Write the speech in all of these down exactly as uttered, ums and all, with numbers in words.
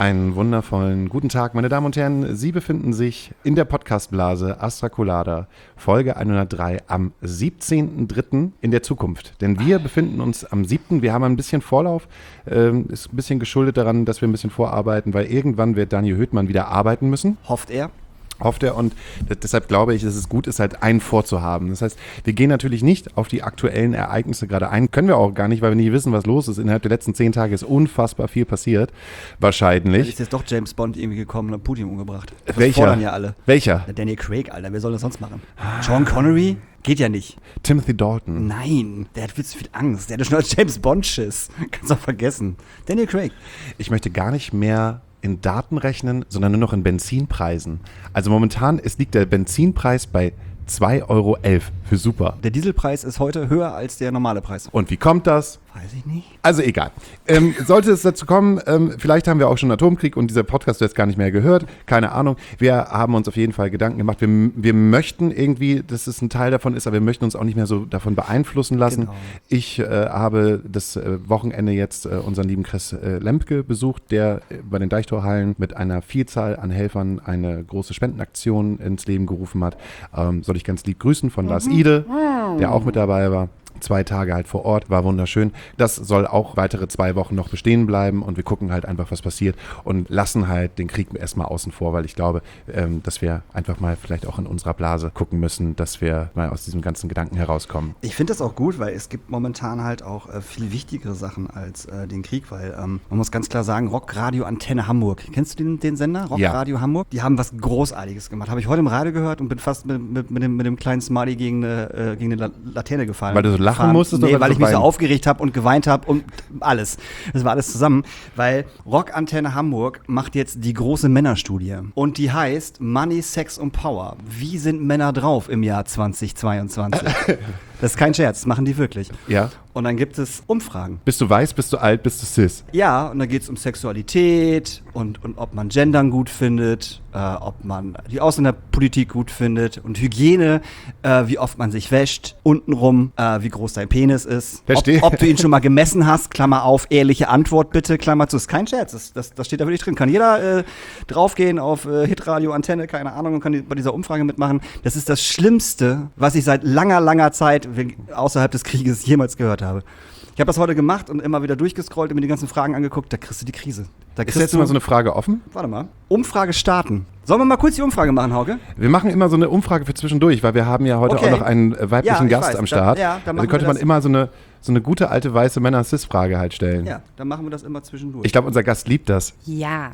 Einen wundervollen guten Tag, meine Damen und Herren. Sie befinden sich in der Podcastblase Astra Colada, Folge hundertdrei, am siebzehnten dritten in der Zukunft. Denn wir befinden uns am siebten Wir haben ein bisschen Vorlauf, ähm, ist ein bisschen geschuldet daran, dass wir ein bisschen vorarbeiten, weil irgendwann wird Daniel Höhtmann wieder arbeiten müssen. Hofft er. Hofft er und deshalb glaube ich, dass es gut ist, halt einen vorzuhaben. Das heißt, wir gehen natürlich nicht auf die aktuellen Ereignisse gerade ein. Können wir auch gar nicht, weil wir nicht wissen, was los ist. Innerhalb der letzten zehn Tage ist unfassbar viel passiert. Wahrscheinlich. Da ist jetzt doch James Bond irgendwie gekommen und hat Putin umgebracht. Das Welcher? fordern ja alle. Welcher? Der Daniel Craig, Alter. Wer soll das sonst machen? Sean Connery? Geht ja nicht. Timothy Dalton. Nein, der hat viel zu viel Angst. Der hat schon als James Bond Schiss. Kannst auch vergessen. Daniel Craig. Ich möchte gar nicht mehr in Daten rechnen, sondern nur noch in Benzinpreisen. Also momentan es liegt der Benzinpreis bei zwei Euro elf für Super. Der Dieselpreis ist heute höher als der normale Preis. Und wie kommt das? Weiß ich nicht. Also egal. Ähm, sollte es dazu kommen, ähm, vielleicht haben wir auch schon Atomkrieg und dieser Podcast wird jetzt gar nicht mehr gehört. Keine Ahnung. Wir haben uns auf jeden Fall Gedanken gemacht. Wir, wir möchten irgendwie, dass es ein Teil davon ist, aber wir möchten uns auch nicht mehr so davon beeinflussen lassen. Genau. Ich äh, habe das äh, Wochenende jetzt äh, unseren lieben Chris äh, Lempke besucht, der äh, bei den Deichtorhallen mit einer Vielzahl an Helfern eine große Spendenaktion ins Leben gerufen hat. Ähm, soll ich ganz lieb grüßen von Lars Ide, der auch mit dabei war. Zwei Tage halt vor Ort, war wunderschön. Das soll auch weitere zwei Wochen noch bestehen bleiben und wir gucken halt einfach, was passiert und lassen halt den Krieg erstmal außen vor, weil ich glaube, ähm, dass wir einfach mal vielleicht auch in unserer Blase gucken müssen, dass wir mal aus diesem ganzen Gedanken herauskommen. Ich finde das auch gut, weil es gibt momentan halt auch äh, viel wichtigere Sachen als äh, den Krieg, weil ähm, man muss ganz klar sagen, Rockradio Antenne Hamburg. Kennst du den, den Sender? Rockradio ja. Hamburg? Die haben was Großartiges gemacht. Habe ich heute im Radio gehört und bin fast mit, mit, mit, dem, mit dem kleinen Smiley gegen eine, äh, gegen eine Laterne gefallen. Weil du so lachen musstest? Nee, oder weil so ich mich so weinen? aufgeregt habe und geweint habe und alles. Das war alles zusammen, weil Rockantenne Hamburg macht jetzt die große Männerstudie und die heißt Money, Sex und Power. Wie sind Männer drauf im Jahr zweitausendzweiundzwanzig? Das ist kein Scherz, das machen die wirklich. Ja. Und dann gibt es Umfragen. Bist du weiß, bist du alt, bist du cis? Ja, und da geht es um Sexualität und, und ob man Gendern gut findet, äh, ob man die Ausländerpolitik gut findet und Hygiene, äh, wie oft man sich wäscht, untenrum, äh, wie groß dein Penis ist, ob, ob du ihn schon mal gemessen hast, Klammer auf, ehrliche Antwort bitte, Klammer zu, ist kein Scherz, das, das, das steht da wirklich drin. Kann jeder äh, draufgehen auf äh, Hitradio, Antenne, keine Ahnung, und kann die, bei dieser Umfrage mitmachen. Das ist das Schlimmste, was ich seit langer, langer Zeit außerhalb des Krieges jemals gehört habe. Ich habe das heute gemacht und immer wieder durchgescrollt und mir die ganzen Fragen angeguckt, da kriegst du die Krise. Da Ist jetzt mal so eine Frage offen? Warte mal. Umfrage starten. Sollen wir mal kurz die Umfrage machen, Hauke? Wir machen immer so eine Umfrage für zwischendurch, weil wir haben ja heute Okay. auch noch einen äh, weiblichen Ja, ich Gast weiß. am Start. Da, ja, dann also machen könnte wir man das. immer so eine, so eine gute alte weiße Männer-Cis-Frage halt stellen. Ja, dann machen wir das immer zwischendurch. Ich glaube, unser Gast liebt das. Ja.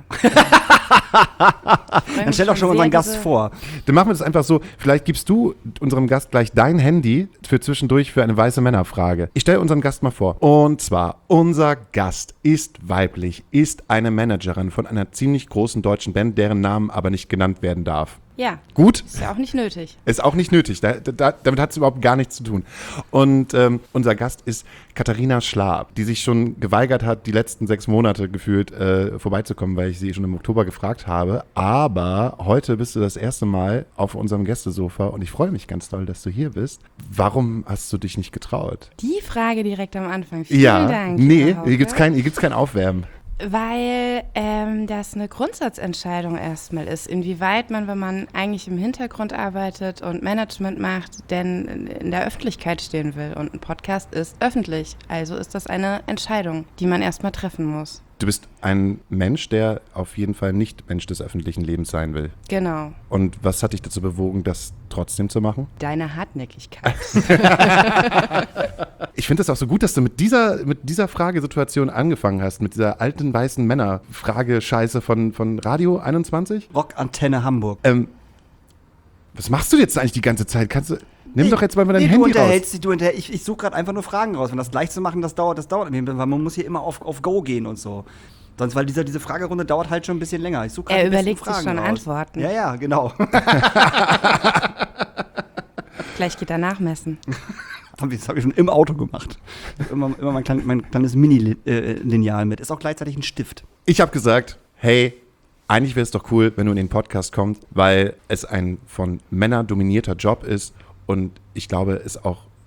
Dann stell doch schon unseren Gast vor. Dann machen wir das einfach so, vielleicht gibst du unserem Gast gleich dein Handy für zwischendurch für eine weiße Männerfrage. Ich stelle unseren Gast mal vor. Und zwar, unser Gast ist weiblich, ist eine Managerin von einer ziemlich großen deutschen Band, deren Namen aber nicht genannt werden darf. Ja. Gut? Ist ja auch nicht nötig. Ist auch nicht nötig. Da, da, damit hat es überhaupt gar nichts zu tun. Und ähm, unser Gast ist Katharina Schlab, die sich schon geweigert hat, die letzten sechs Monate gefühlt äh, vorbeizukommen, weil ich sie schon im Oktober gefragt habe. Aber heute bist du das erste Mal auf unserem Gästesofa und ich freue mich ganz doll, dass du hier bist. Warum hast du dich nicht getraut? Die Frage direkt am Anfang. Vielen ja, Dank. nee, lieber Hauke. hier gibt's kein, hier gibt's kein Aufwärmen. Weil ähm, das eine Grundsatzentscheidung erstmal ist, inwieweit man, wenn man eigentlich im Hintergrund arbeitet und Management macht, denn in der Öffentlichkeit stehen will. Und ein Podcast ist öffentlich, also ist das eine Entscheidung, die man erstmal treffen muss. Du bist ein Mensch, der auf jeden Fall nicht Mensch des öffentlichen Lebens sein will. Genau. Und was hat dich dazu bewogen, das trotzdem zu machen? Deine Hartnäckigkeit. Ich finde es auch so gut, dass du mit dieser, mit dieser Fragesituation angefangen hast, mit dieser alten weißen Männer-Frage-Scheiße von, von Radio einundzwanzig. Rockantenne Hamburg. Ähm, was machst du jetzt eigentlich die ganze Zeit? Kannst du, nimm Nee, doch jetzt mal dein nee, Handy du raus. unterhältst dich, du unterhält, ich, ich suche gerade einfach nur Fragen raus. Wenn das gleich zu machen, das dauert, das dauert, weil man muss hier immer auf, auf Go gehen und so. Sonst, weil diese, diese Fragerunde dauert halt schon ein bisschen länger. Ich suche gerade Er die besten überlegt sich Fragen schon raus. Antworten. Ja, ja, genau. Gleich geht er nachmessen. Das habe ich schon im Auto gemacht. Ich hab immer, immer mein, klein, mein kleines Mini-Lineal mit. Ist auch gleichzeitig ein Stift. Ich habe gesagt, hey, eigentlich wäre es doch cool, wenn du in den Podcast kommst, weil es ein von Männern dominierter Job ist und ich glaube, es auch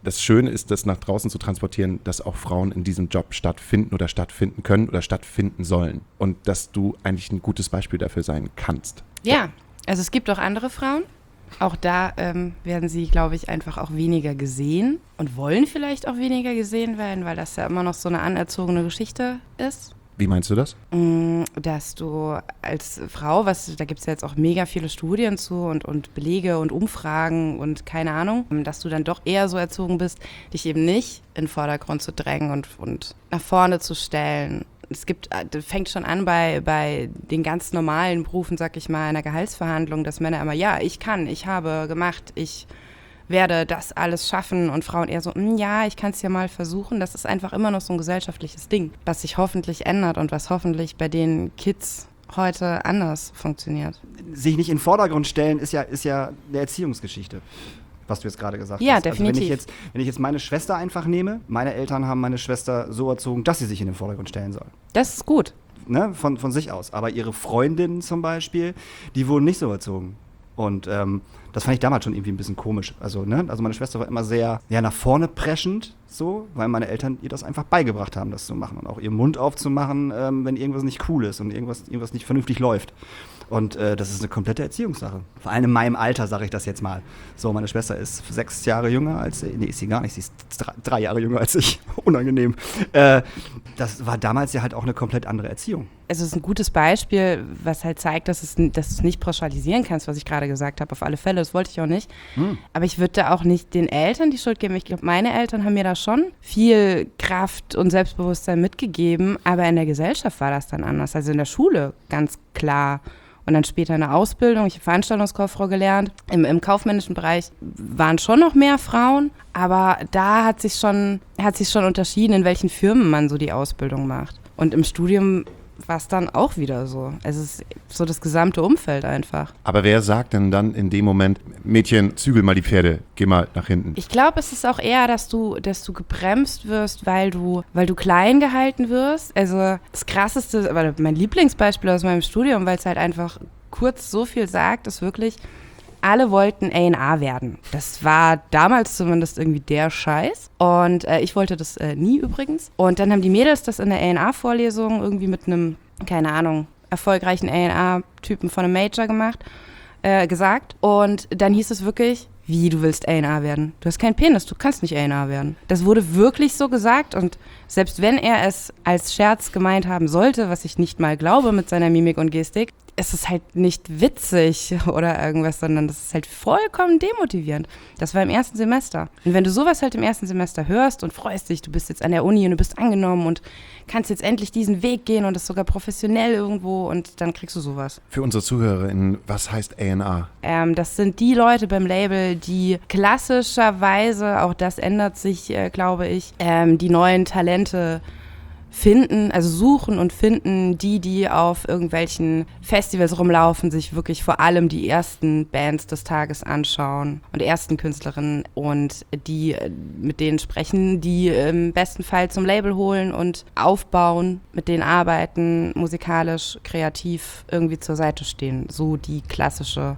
das Schöne ist, das nach draußen zu transportieren, dass auch Frauen in diesem Job stattfinden oder stattfinden können oder stattfinden sollen. Und dass du eigentlich ein gutes Beispiel dafür sein kannst. Ja, also es gibt auch andere Frauen. Auch da ähm, werden sie, glaube ich, einfach auch weniger gesehen und wollen vielleicht auch weniger gesehen werden, weil das ja immer noch so eine anerzogene Geschichte ist. Wie meinst du das? Dass du als Frau, was da gibt es ja jetzt auch mega viele Studien zu und, und Belege und Umfragen und keine Ahnung, dass du dann doch eher so erzogen bist, dich eben nicht in den Vordergrund zu drängen und, und nach vorne zu stellen. Es gibt, das fängt schon an bei, bei den ganz normalen Berufen, sag ich mal, in einer Gehaltsverhandlung, dass Männer immer, ja, ich kann, ich habe gemacht, ich werde das alles schaffen und Frauen eher so, ja, ich kann es ja mal versuchen. Das ist einfach immer noch so ein gesellschaftliches Ding, was sich hoffentlich ändert und was hoffentlich bei den Kids heute anders funktioniert. Sich nicht in den Vordergrund stellen, ist ja, ist ja eine Erziehungsgeschichte, was du jetzt gerade gesagt ja, hast. Ja, definitiv. Also wenn ich jetzt, wenn ich jetzt meine Schwester einfach nehme, meine Eltern haben meine Schwester so erzogen, dass sie sich in den Vordergrund stellen soll. Das ist gut. Ne, von, von sich aus. Aber ihre Freundinnen zum Beispiel, die wurden nicht so erzogen. Und ähm, das fand ich damals schon irgendwie ein bisschen komisch. Also, ne? Also meine Schwester war immer sehr ja, nach vorne preschend, so, weil meine Eltern ihr das einfach beigebracht haben, das zu machen. Und auch ihren Mund aufzumachen, ähm, wenn irgendwas nicht cool ist und irgendwas, irgendwas nicht vernünftig läuft. Und äh, das ist eine komplette Erziehungssache. Vor allem in meinem Alter sage ich das jetzt mal. So, meine Schwester ist sechs Jahre jünger als ich. Nee, ist sie gar nicht. Sie ist drei, drei Jahre jünger als ich. Unangenehm. Äh, das war damals ja halt auch eine komplett andere Erziehung. Also es ist ein gutes Beispiel, was halt zeigt, dass, es, dass du es nicht pauschalisieren kannst, was ich gerade gesagt habe. Auf alle Fälle, das wollte ich auch nicht. Hm. Aber ich würde da auch nicht den Eltern die Schuld geben. Ich glaube, meine Eltern haben mir da schon viel Kraft und Selbstbewusstsein mitgegeben. Aber in der Gesellschaft war das dann anders. Also in der Schule ganz klar. Und dann später in der Ausbildung, ich habe Veranstaltungskauffrau gelernt. Im, im kaufmännischen Bereich waren schon noch mehr Frauen, aber da hat sich schon, hat sich schon unterschieden, in welchen Firmen man so die Ausbildung macht. Und im Studium war es dann auch wieder so. Es ist so das gesamte Umfeld einfach. Aber wer sagt denn dann in dem Moment, Mädchen, zügel mal die Pferde, geh mal nach hinten? Ich glaube, es ist auch eher, dass du, dass du gebremst wirst, weil du, weil du klein gehalten wirst. Also das Krasseste, aber mein Lieblingsbeispiel aus meinem Studium, weil es halt einfach kurz so viel sagt, ist wirklich, alle wollten A und A werden. Das war damals zumindest irgendwie der Scheiß. Und äh, ich wollte das äh, nie übrigens. Und dann haben die Mädels das in der A und A-Vorlesung irgendwie mit einem, keine Ahnung, erfolgreichen A und A-Typen von einem Major gemacht, äh, gesagt. Und dann hieß es wirklich, wie, du willst A und A werden? Du hast keinen Penis, du kannst nicht A und A werden. Das wurde wirklich so gesagt. Und selbst wenn er es als Scherz gemeint haben sollte, was ich nicht mal glaube mit seiner Mimik und Gestik, es ist halt nicht witzig oder irgendwas, sondern das ist halt vollkommen demotivierend. Das war im ersten Semester. Und wenn du sowas halt im ersten Semester hörst und freust dich, du bist jetzt an der Uni und du bist angenommen und kannst jetzt endlich diesen Weg gehen und das sogar professionell irgendwo und dann kriegst du sowas. Für unsere ZuhörerInnen, was heißt A und A? Ähm, das sind die Leute beim Label, die klassischerweise, auch das ändert sich, äh, glaube ich, ähm, die neuen Talente finden, also suchen und finden, die, die auf irgendwelchen Festivals rumlaufen, sich wirklich vor allem die ersten Bands des Tages anschauen und ersten Künstlerinnen und die mit denen sprechen, die im besten Fall zum Label holen und aufbauen, mit denen arbeiten, musikalisch, kreativ irgendwie zur Seite stehen. So die klassische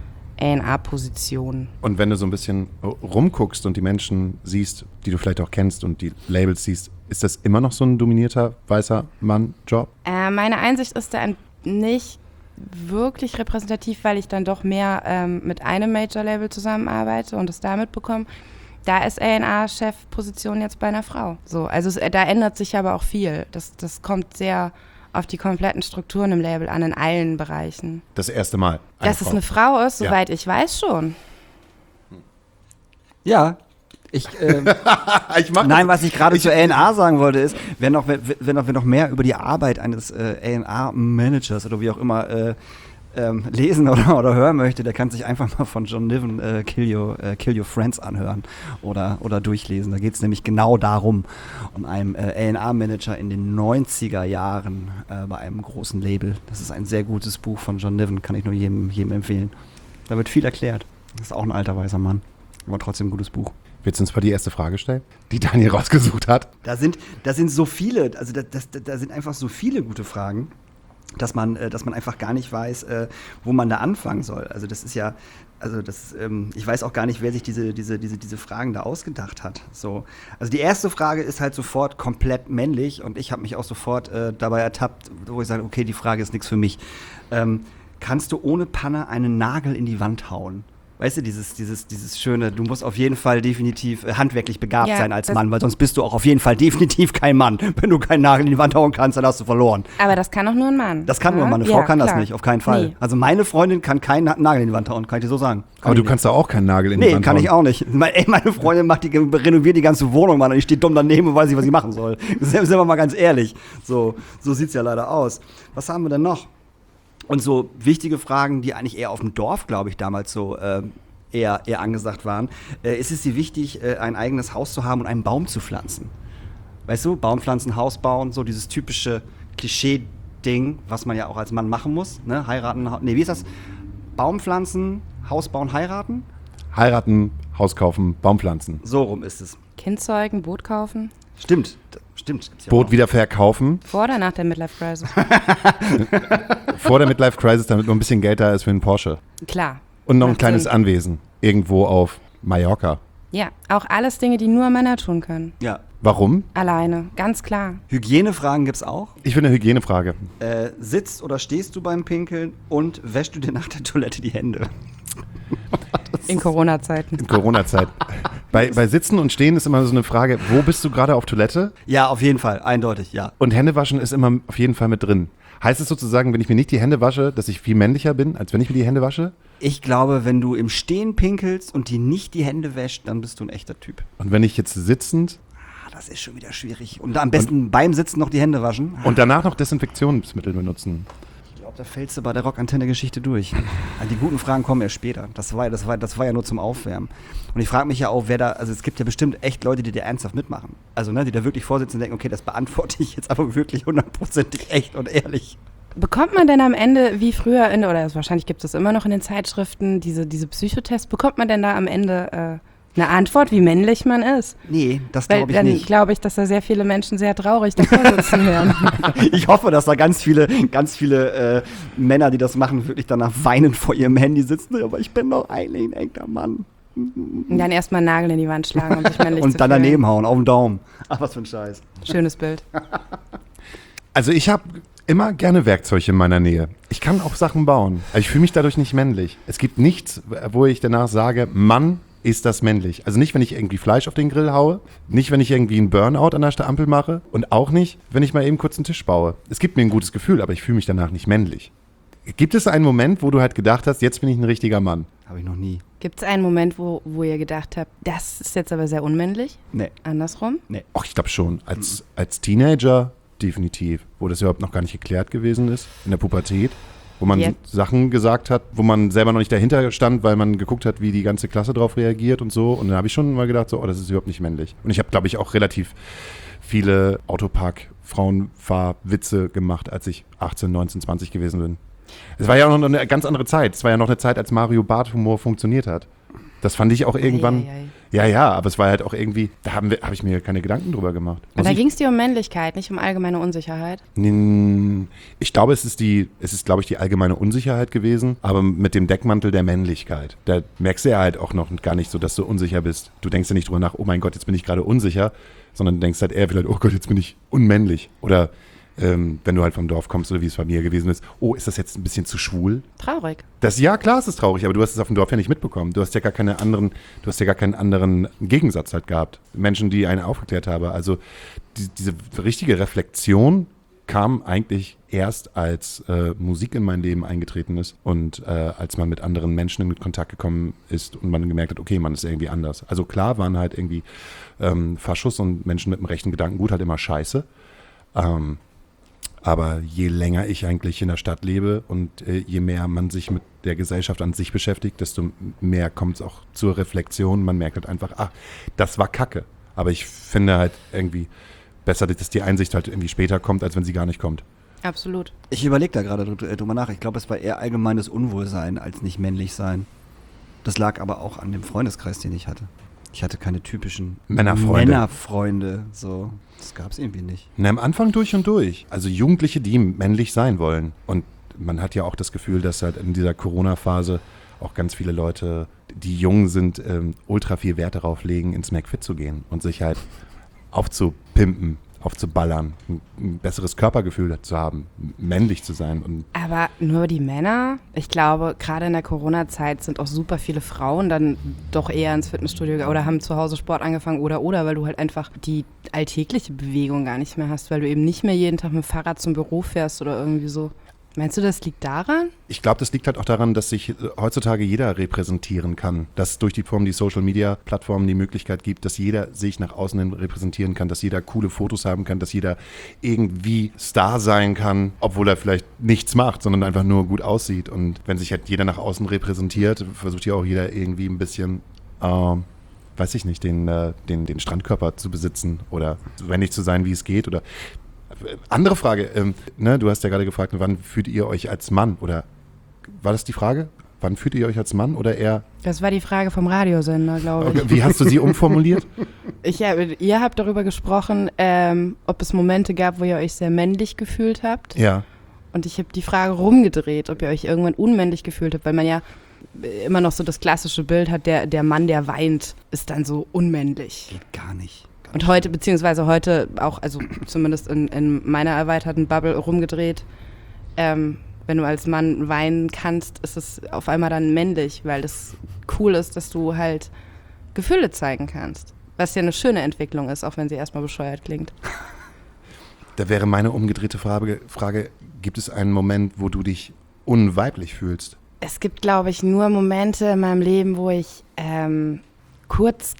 A und A-Position. Und wenn du so ein bisschen rumguckst und die Menschen siehst, die du vielleicht auch kennst und die Labels siehst, ist das immer noch so ein dominierter weißer Mann-Job? Äh, meine Einsicht ist da nicht wirklich repräsentativ, weil ich dann doch mehr ähm, mit einem Major-Label zusammenarbeite und es da mitbekomme. Da ist A und A-Chefposition jetzt bei einer Frau. So, also es, da ändert sich aber auch viel. Das, das kommt sehr auf die kompletten Strukturen im Label an, in allen Bereichen. Das erste Mal. Dass Frau. es eine Frau ist, soweit ja. ich weiß schon. Ja. Ich, ähm, ich mach nein, das. was ich gerade zu A und A sagen wollte, ist, wenn noch, wenn, wenn noch, wenn noch mehr über die Arbeit eines äh, A und A-Managers oder wie auch immer äh, ähm, lesen oder, oder hören möchte, der kann sich einfach mal von John Niven äh, Kill, Your, äh, Kill Your Friends anhören oder, oder durchlesen. Da geht es nämlich genau darum, um einen äh, A und A-Manager in den neunziger Jahren äh, bei einem großen Label. Das ist ein sehr gutes Buch von John Niven, kann ich nur jedem, jedem empfehlen. Da wird viel erklärt. Das ist auch ein alter weißer Mann, aber trotzdem ein gutes Buch. Willst du uns mal die erste Frage stellen, die Daniel rausgesucht hat? Da sind, da sind so viele, also da, das, da sind einfach so viele gute Fragen. dass man, äh, dass man einfach gar nicht weiß, äh, wo man da anfangen soll. Also das ist ja, also das, ähm, ich weiß auch gar nicht, wer sich diese, diese, diese, diese Fragen da ausgedacht hat. So. Also die erste Frage ist halt sofort komplett männlich und ich habe mich auch sofort äh, dabei ertappt, wo ich sage, okay, die Frage ist nichts für mich. Ähm, kannst du ohne Panne einen Nagel in die Wand hauen? Weißt du, dieses, dieses, dieses schöne, du musst auf jeden Fall definitiv äh, handwerklich begabt Ja, sein als das- Mann, weil sonst bist du auch auf jeden Fall definitiv kein Mann. Wenn du keinen Nagel in die Wand hauen kannst, dann hast du verloren. Aber das kann auch nur ein Mann. Das kann ja? nur ein Mann, eine Frau Ja, kann das klar. nicht, auf keinen Fall. Nee. Also meine Freundin kann keinen Na- Nagel in die Wand hauen, kann ich dir so sagen. Kann Aber ich du kannst da auch keinen Nagel in die Nee, Wand kann hauen. ich auch nicht. Meine, ey, meine Freundin macht die, renoviert die ganze Wohnung, Mann, und ich stehe dumm daneben und weiß nicht, was ich machen soll. Sind wir mal ganz ehrlich. So, so sieht's ja leider aus. Was haben wir denn noch? Und so wichtige Fragen, die eigentlich eher auf dem Dorf, glaube ich, damals so äh, eher, eher angesagt waren. Äh, ist es dir wichtig, äh, ein eigenes Haus zu haben und einen Baum zu pflanzen? Weißt du, Baum pflanzen, Haus bauen, so dieses typische Klischee-Ding, was man ja auch als Mann machen muss. Ne? Heiraten, ha- nee, wie ist das? Baum pflanzen, Haus bauen, heiraten? Heiraten, Haus kaufen, Baum pflanzen. So rum ist es. Kind zeugen, Boot kaufen. Stimmt, d- stimmt. Gibt's ja auch Boot noch. wieder verkaufen. Vor oder nach der Midlife Crisis? Vor der Midlife Crisis, damit noch ein bisschen Geld da ist für einen Porsche. Klar. Und noch ein Macht kleines Sinn. Anwesen. Irgendwo auf Mallorca. Ja, auch alles Dinge, die nur Männer tun können. Ja. Warum? Alleine, ganz klar. Hygienefragen gibt's auch. Ich finde eine Hygienefrage. Äh, sitzt oder stehst du beim Pinkeln und wäschst du dir nach der Toilette die Hände? In Corona-Zeiten. In Corona-Zeit. bei, bei Sitzen und Stehen ist immer so eine Frage, wo bist du gerade auf Toilette? Ja, auf jeden Fall, eindeutig, ja. Und Händewaschen ist immer auf jeden Fall mit drin. Heißt es sozusagen, wenn ich mir nicht die Hände wasche, dass ich viel männlicher bin, als wenn ich mir die Hände wasche? Ich glaube, wenn du im Stehen pinkelst und dir nicht die Hände wäschst, dann bist du ein echter Typ. Und wenn ich jetzt sitzend Ah, das ist schon wieder schwierig. Und am besten beim Sitzen noch die Hände waschen. und danach noch Desinfektionsmittel benutzen. Ich glaube, da fällst du bei der Rockantenne-Geschichte durch. Die guten Fragen kommen erst später. Das war, das war, das war ja nur zum Aufwärmen. Und ich frage mich ja auch, wer da, also es gibt ja bestimmt echt Leute, die da ernsthaft mitmachen. Also, ne, die da wirklich vorsitzen und denken, okay, das beantworte ich jetzt aber wirklich hundertprozentig echt und ehrlich. Bekommt man denn am Ende, wie früher, in, oder wahrscheinlich gibt es immer noch in den Zeitschriften, diese, diese Psychotests, bekommt man denn da am Ende äh, eine Antwort, wie männlich man ist? Nee, das Weil glaube ich dann nicht. glaube ich, dass da sehr viele Menschen sehr traurig davor sitzen werden. Ich hoffe, dass da ganz viele, ganz viele äh, Männer, die das machen, wirklich danach weinend vor ihrem Handy sitzen. Aber ich bin doch eigentlich ein echter Mann. Und dann erstmal einen Nagel in die Wand schlagen, um sich männlich zu Und dann fühlen. daneben hauen, auf den Daumen. Ach, was für ein Scheiß. Schönes Bild. Also ich habe immer gerne Werkzeug in meiner Nähe. Ich kann auch Sachen bauen. Aber ich fühle mich dadurch nicht männlich. Es gibt nichts, wo ich danach sage, Mann, ist das männlich. Also nicht, wenn ich irgendwie Fleisch auf den Grill haue, nicht, wenn ich irgendwie einen Burnout an der Ampel mache und auch nicht, wenn ich mal eben kurz einen Tisch baue. Es gibt mir ein gutes Gefühl, aber ich fühle mich danach nicht männlich. Gibt es einen Moment, wo du halt gedacht hast, jetzt bin ich ein richtiger Mann? Habe ich noch nie. Gibt es einen Moment, wo, wo ihr gedacht habt, das ist jetzt aber sehr unmännlich? Nee. Andersrum? Nee. Ach, ich glaube schon. Als, als Teenager definitiv. Wo das überhaupt noch gar nicht geklärt gewesen ist. In der Pubertät. Wo man Ja. Sachen gesagt hat, wo man selber noch nicht dahinter stand, weil man geguckt hat, wie die ganze Klasse drauf reagiert und so. Und dann habe ich schon mal gedacht, so, oh, das ist überhaupt nicht männlich. Und ich habe, glaube ich, auch relativ viele Autopark-Frauenfahr-Witze gemacht, als ich achtzehn, neunzehn, zwanzig gewesen bin. Es war ja auch noch eine ganz andere Zeit. Es war ja noch eine Zeit, als Mario Barth-Humor funktioniert hat. Das fand ich auch irgendwann. Ei, ei, ei. Ja, ja, aber es war halt auch irgendwie, da haben wir- habe ich mir keine Gedanken drüber gemacht. Und Muss da ich- ging es dir um Männlichkeit, nicht um allgemeine Unsicherheit. Mm, Ich glaube, es ist die, es ist, glaube ich, die allgemeine Unsicherheit gewesen, aber mit dem Deckmantel der Männlichkeit. Da merkst du ja halt auch noch gar nicht so, dass du unsicher bist. Du denkst ja nicht drüber nach, oh mein Gott, jetzt bin ich gerade unsicher, sondern du denkst halt eher vielleicht, oh Gott, jetzt bin ich unmännlich. Oder ähm, wenn du halt vom Dorf kommst oder wie es bei mir gewesen ist, oh, ist das jetzt ein bisschen zu schwul? Traurig. Das, ja, klar, es ist traurig, aber du hast es auf dem Dorf ja nicht mitbekommen. Du hast ja gar keine anderen, du hast ja gar keinen anderen Gegensatz halt gehabt. Menschen, die einen aufgeklärt haben. Also die, diese richtige Reflexion kam eigentlich erst, als äh, Musik in mein Leben eingetreten ist und äh, als man mit anderen Menschen in Kontakt gekommen ist und man gemerkt hat, okay, man ist irgendwie anders. Also klar waren halt irgendwie ähm, Faschos und Menschen mit dem rechten Gedankengut halt immer scheiße. Ähm, Aber je länger ich eigentlich in der Stadt lebe und äh, je mehr man sich mit der Gesellschaft an sich beschäftigt, desto mehr kommt es auch zur Reflexion. Man merkt halt einfach, ach, das war Kacke. Aber ich finde halt irgendwie besser, dass die Einsicht halt irgendwie später kommt, als wenn sie gar nicht kommt. Absolut. Ich überlege da gerade dr- drüber nach. Ich glaube, es war eher allgemeines Unwohlsein als nicht männlich sein. Das lag aber auch an dem Freundeskreis, den ich hatte. Ich hatte keine typischen Männerfreunde. Männerfreunde. So, das gab es irgendwie nicht. Na, am Anfang durch und durch. Also Jugendliche, die männlich sein wollen. Und man hat ja auch das Gefühl, dass halt in dieser Corona-Phase auch ganz viele Leute, die jung sind, ähm, ultra viel Wert darauf legen, ins McFit zu gehen und sich halt aufzupimpen, aufzuballern, ein, ein besseres Körpergefühl zu haben, männlich zu sein. Und Aber nur die Männer? Ich glaube, gerade in der Corona-Zeit sind auch super viele Frauen dann doch eher ins Fitnessstudio oder haben zu Hause Sport angefangen oder oder, weil du halt einfach die alltägliche Bewegung gar nicht mehr hast, weil du eben nicht mehr jeden Tag mit dem Fahrrad zum Büro fährst oder irgendwie so. Meinst du, das liegt daran? ich glaube, das liegt halt auch daran, dass sich äh, heutzutage jeder repräsentieren kann. Dass es durch die Form, die Social-Media-Plattformen die Möglichkeit gibt, dass jeder sich nach außen hin repräsentieren kann, dass jeder coole Fotos haben kann, dass jeder irgendwie Star sein kann, obwohl er vielleicht nichts macht, sondern einfach nur gut aussieht. Und wenn sich halt jeder nach außen repräsentiert, versucht ja auch jeder irgendwie ein bisschen, ähm, weiß ich nicht, den, äh, den, den Strandkörper zu besitzen oder so wendig zu sein, wie es geht. Oder andere Frage, ähm, ne, du hast ja gerade gefragt, wann fühlt ihr euch als Mann? Oder war das die Frage? Wann fühlt ihr euch als Mann oder eher? Das war die Frage vom Radiosender, glaube ich. Okay, wie hast du sie umformuliert? ich ja, ihr habt darüber gesprochen, ähm, ob es Momente gab, wo ihr euch sehr männlich gefühlt habt. Ja. Und ich habe die Frage rumgedreht, ob ihr euch irgendwann unmännlich gefühlt habt, weil man ja immer noch so das klassische Bild hat, der, der Mann, der weint, ist dann so unmännlich. Geht gar nicht. Gar Und nicht. heute, beziehungsweise heute auch, also zumindest in, in meiner erweiterten Bubble rumgedreht, ähm, wenn du als Mann weinen kannst, ist es auf einmal dann männlich, weil es cool ist, dass du halt Gefühle zeigen kannst. Was ja eine schöne Entwicklung ist, auch wenn sie erstmal bescheuert klingt. Da wäre meine umgedrehte Frage, Frage, gibt es einen Moment, wo du dich unweiblich fühlst? Es gibt, glaube ich, nur Momente in meinem Leben, wo ich ähm, kurz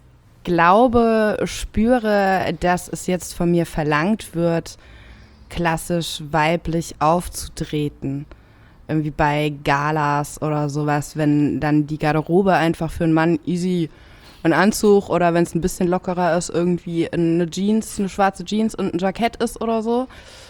glaube, spüre, dass es jetzt von mir verlangt wird, klassisch weiblich aufzutreten. Irgendwie bei Galas oder sowas, wenn dann die Garderobe einfach für einen Mann easy ein Anzug oder wenn es ein bisschen lockerer ist, irgendwie eine Jeans, eine schwarze Jeans und ein Jackett ist oder so.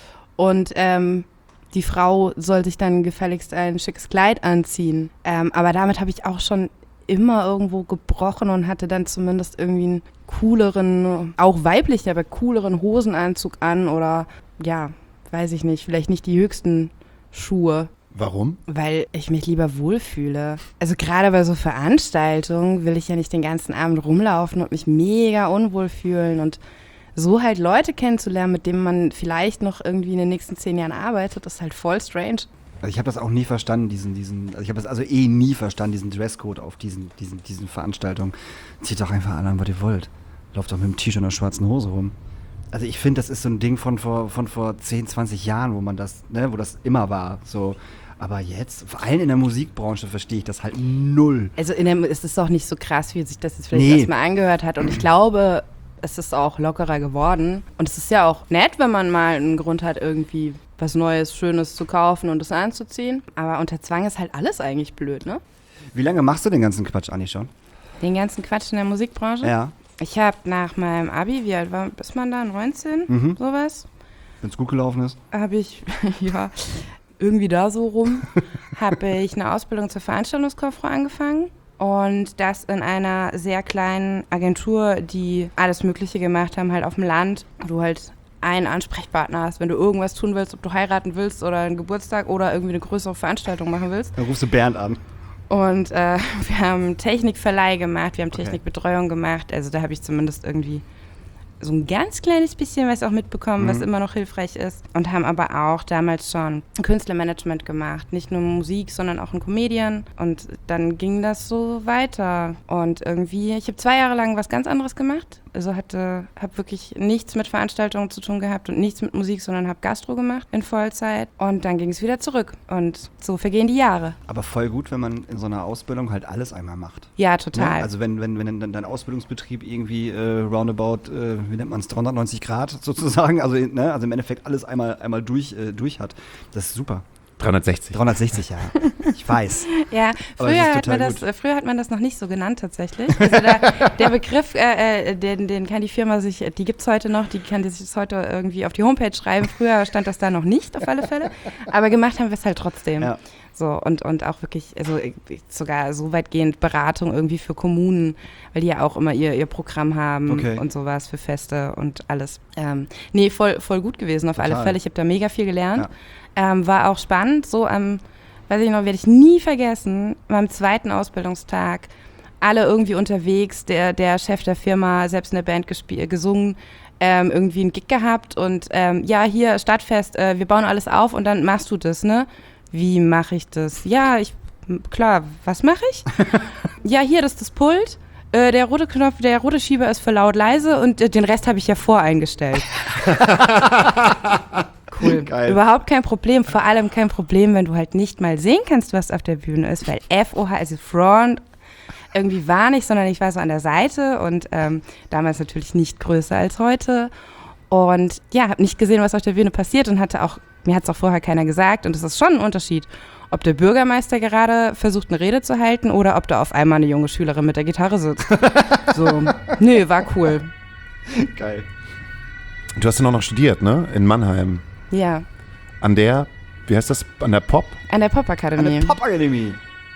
Und ähm, die Frau soll sich dann gefälligst ein schickes Kleid anziehen. Ähm, aber damit habe ich auch schon immer irgendwo gebrochen und hatte dann zumindest irgendwie einen cooleren, auch weiblich, aber cooleren Hosenanzug an oder ja, weiß ich nicht, vielleicht nicht die höchsten Schuhe. Warum? Weil ich mich lieber wohlfühle. Also gerade bei so Veranstaltungen will ich ja nicht den ganzen Abend rumlaufen und mich mega unwohl fühlen und so halt Leute kennenzulernen, mit denen man vielleicht noch irgendwie in den nächsten zehn Jahren arbeitet, ist halt voll strange. Also ich habe das auch nie verstanden, diesen, diesen, also ich habe das also eh nie verstanden, diesen Dresscode auf diesen, diesen, diesen Veranstaltungen. Zieht doch einfach an, was ihr wollt. Lauft doch mit dem T-Shirt und einer schwarzen Hose rum. Also ich finde, das ist so ein Ding von vor, von vor zehn, zwanzig Jahren, wo man das, ne, wo das immer war, so. Aber jetzt, vor allem in der Musikbranche, verstehe ich das halt null. Also in der, es ist auch nicht so krass, wie sich das jetzt vielleicht Nee. erstmal angehört hat. Und ich glaube, es ist auch lockerer geworden. Und es ist ja auch nett, wenn man mal einen Grund hat, irgendwie was Neues, Schönes zu kaufen und es anzuziehen. Aber unter Zwang ist halt alles eigentlich blöd, ne? Wie lange machst du den ganzen Quatsch, Anni, schon? Den ganzen Quatsch in der Musikbranche? Ja. Ich habe nach meinem Abi, wie alt war, ist man da, neunzehn, Mhm. sowas? Wenn es gut gelaufen ist. Habe ich, ja, irgendwie da so rum, habe ich eine Ausbildung zur Veranstaltungskauffrau angefangen. Und das in einer sehr kleinen Agentur, die alles Mögliche gemacht haben, halt auf dem Land, wo du halt einen Ansprechpartner hast, wenn du irgendwas tun willst, ob du heiraten willst oder einen Geburtstag oder irgendwie eine größere Veranstaltung machen willst. Dann rufst du Bernd an. Und äh, wir haben Technikverleih gemacht, wir haben Okay. Technikbetreuung gemacht. Also da habe ich zumindest irgendwie so ein ganz kleines bisschen was auch mitbekommen, Mhm. was immer noch hilfreich ist. Und haben aber auch damals schon Künstlermanagement gemacht. Nicht nur Musik, sondern auch ein Comedian. Und dann ging das so weiter. Und irgendwie, ich habe zwei Jahre lang was ganz anderes gemacht. Also hatte, habe wirklich nichts mit Veranstaltungen zu tun gehabt und nichts mit Musik, sondern habe Gastro gemacht in Vollzeit. Und dann ging es wieder zurück. Und so vergehen die Jahre. Aber voll gut, wenn man in so einer Ausbildung halt alles einmal macht. Ja, Ne? total. Also wenn, wenn, wenn dein, dein Ausbildungsbetrieb irgendwie äh, roundabout, äh, wie nennt man es, dreihundertneunzig Grad sozusagen, also, ne? Also im Endeffekt alles einmal, einmal durch, äh, durch hat. Das ist super. dreihundertsechzig. dreihundertsechzig, ja. Ich weiß. Ja, Aber es früher ist hat, man total das, äh, früher hat man das noch nicht so genannt tatsächlich. Also der, der Begriff, äh, äh, den, den kann die Firma sich, die gibt es heute noch, die kann die sich das heute irgendwie auf die Homepage schreiben. Früher stand das da noch nicht, auf alle Fälle. Aber gemacht haben wir es halt trotzdem. Ja. So, und, und auch wirklich, also sogar so weitgehend Beratung irgendwie für Kommunen, weil die ja auch immer ihr, ihr Programm haben Okay. und sowas für Feste und alles. Ähm, nee, voll, voll gut gewesen auf Total. alle Fälle. Ich habe da mega viel gelernt. Ja. Ähm, war auch spannend, so am, weiß ich noch, werde ich nie vergessen, beim zweiten Ausbildungstag, alle irgendwie unterwegs, der, der Chef der Firma, selbst in der Band gespielt, gesungen, ähm, irgendwie einen Gig gehabt und ähm, ja, hier Stadtfest, äh, wir bauen alles auf und dann machst du das, ne? Wie mache ich das? Ja, ich, klar, was mache ich? Ja, hier, das ist das Pult. Äh, der rote Knopf, der rote Schieber ist für laut leise und äh, den Rest habe ich ja voreingestellt. Cool. Geil. Überhaupt kein Problem. Vor allem kein Problem, wenn du halt nicht mal sehen kannst, was auf der Bühne ist, weil F O H, also Front, irgendwie war nicht, sondern ich war so an der Seite und ähm, damals natürlich nicht größer als heute. Und ja, habe nicht gesehen, was auf der Bühne passiert und hatte auch, mir hat es auch vorher keiner gesagt und es ist schon ein Unterschied, ob der Bürgermeister gerade versucht, eine Rede zu halten oder ob da auf einmal eine junge Schülerin mit der Gitarre sitzt. So, nö, war cool. Geil. Du hast ja noch studiert, ne? In Mannheim. Ja, An der, wie heißt das? An der Pop? an der Popakademie. Eine Popakademie.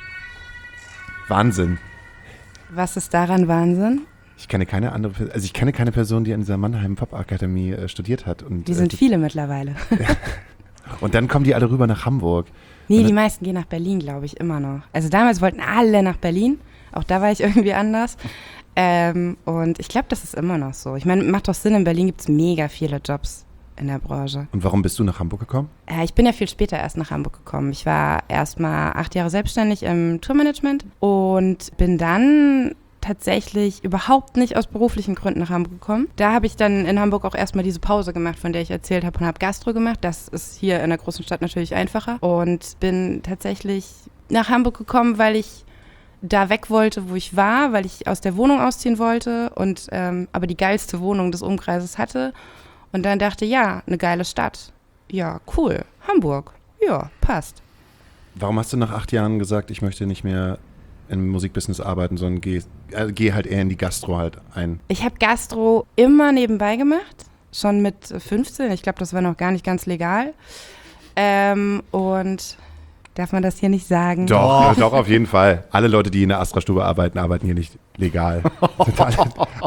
Wahnsinn. Was ist daran Wahnsinn? Ich kenne keine andere, Per- also ich kenne keine Person, die an dieser Mannheim Popakademie äh, studiert hat. Und, Die sind äh, viele mittlerweile. und dann kommen die alle rüber nach Hamburg. Nee, Und die das- meisten gehen nach Berlin, glaube ich, immer noch. Also damals wollten alle nach Berlin. Auch da war ich irgendwie anders. Ähm, und ich glaube, das ist immer noch so. Ich meine, macht doch Sinn, in Berlin gibt es mega viele Jobs in der Branche. Und warum bist du nach Hamburg gekommen? Äh, ich bin ja viel später erst nach Hamburg gekommen. Ich war erst mal acht Jahre selbstständig im Tourmanagement und bin dann tatsächlich überhaupt nicht aus beruflichen Gründen nach Hamburg gekommen. Da habe ich dann in Hamburg auch erstmal diese Pause gemacht, von der ich erzählt habe und habe Gastro gemacht. Das ist hier in der großen Stadt natürlich einfacher und bin tatsächlich nach Hamburg gekommen, weil ich da weg wollte, wo ich war, weil ich aus der Wohnung ausziehen wollte und ähm, aber die geilste Wohnung des Umkreises hatte. Und dann dachte, ja, eine geile Stadt. Ja, cool. Hamburg. Ja, passt. Warum hast du nach acht Jahren gesagt, ich möchte nicht mehr im Musikbusiness arbeiten, sondern geh, äh, geh halt eher in die Gastro halt ein? Ich habe Gastro immer nebenbei gemacht, schon mit fünfzehn. Ich glaube, das war noch gar nicht ganz legal. Ähm, und darf man das hier nicht sagen? Doch, ja, doch, auf jeden Fall. Alle Leute, die in der Astra-Stube arbeiten, arbeiten hier nicht legal. Sind alle,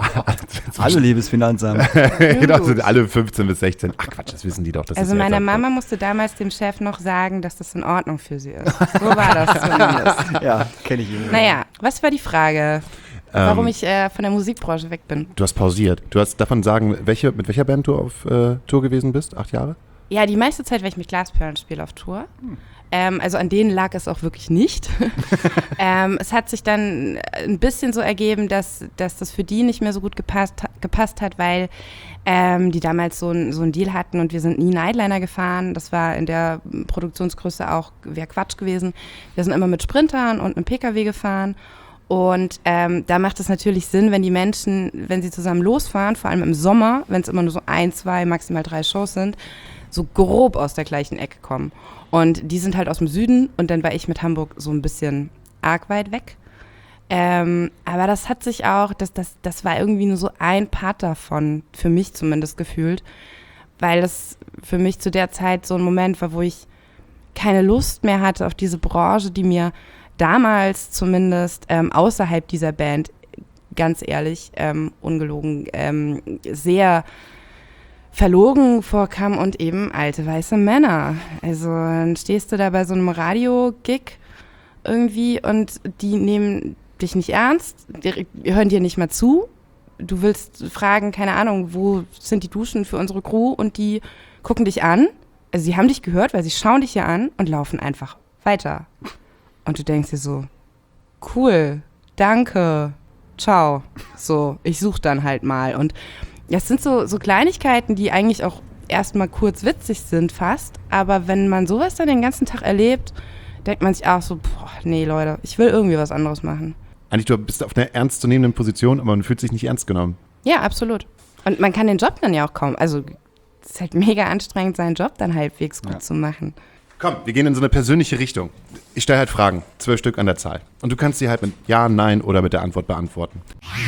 Alle liebes Finanzamt. genau, sind alle fünfzehn bis sechzehn. Ach Quatsch, das wissen die doch. Das Also ist ja meine jetzt- Mama musste damals dem Chef noch sagen, dass das in Ordnung für sie ist. So war das zumindest. Ja, kenne ich ihn. Naja, was war die Frage? Warum Ähm, ich äh, von der Musikbranche weg bin? Du hast pausiert. Du hast davon sagen, welche, mit welcher Band du auf äh, Tour gewesen bist? Acht Jahre? Ja, die meiste Zeit, weil ich mit Glasperlen spiele auf Tour. Ähm, also an denen lag es auch wirklich nicht. ähm, es hat sich dann ein bisschen so ergeben, dass, dass das für die nicht mehr so gut gepasst, gepasst hat, weil ähm, die damals so, ein, so einen Deal hatten und wir sind nie Nightliner gefahren. Das war in der Produktionsgröße auch, wäre Quatsch gewesen. Wir sind immer mit Sprintern und einem P K W gefahren. Und ähm, da macht es natürlich Sinn, wenn die Menschen, wenn sie zusammen losfahren, vor allem im Sommer, wenn es immer nur so ein, zwei, maximal drei Shows sind, so grob aus der gleichen Ecke kommen. Und die sind halt aus dem Süden und dann war ich mit Hamburg so ein bisschen arg weit weg. Ähm, aber das hat sich auch, das, das, das war irgendwie nur so ein Part davon, für mich zumindest gefühlt, weil das für mich zu der Zeit so ein Moment war, wo ich keine Lust mehr hatte auf diese Branche, die mir damals zumindest ähm, außerhalb dieser Band, ganz ehrlich, ähm, ungelogen, ähm, sehr verlogen vorkam und eben alte weiße Männer. Also dann stehst du da bei so einem Radio-Gig irgendwie und die nehmen dich nicht ernst, die hören dir nicht mal zu. Du willst fragen, keine Ahnung, wo sind die Duschen für unsere Crew und die gucken dich an. Also sie haben dich gehört, weil sie schauen dich ja an und laufen einfach weiter. Und du denkst dir so, cool, danke, ciao. So, ich suche dann halt mal. Und das sind so, so Kleinigkeiten, die eigentlich auch erstmal kurz witzig sind fast. Aber wenn man sowas dann den ganzen Tag erlebt, denkt man sich auch so, boah, nee Leute, ich will irgendwie was anderes machen. Eigentlich, du bist auf einer ernstzunehmenden Position, aber man fühlt sich nicht ernst genommen. Ja, absolut. Und man kann den Job dann ja auch kaum, also es ist halt mega anstrengend, seinen Job dann halbwegs gut Ja. zu machen. Komm, wir gehen in so eine persönliche Richtung. Ich stelle halt Fragen, zwölf Stück an der Zahl. Und du kannst sie halt mit Ja, Nein oder mit der Antwort beantworten.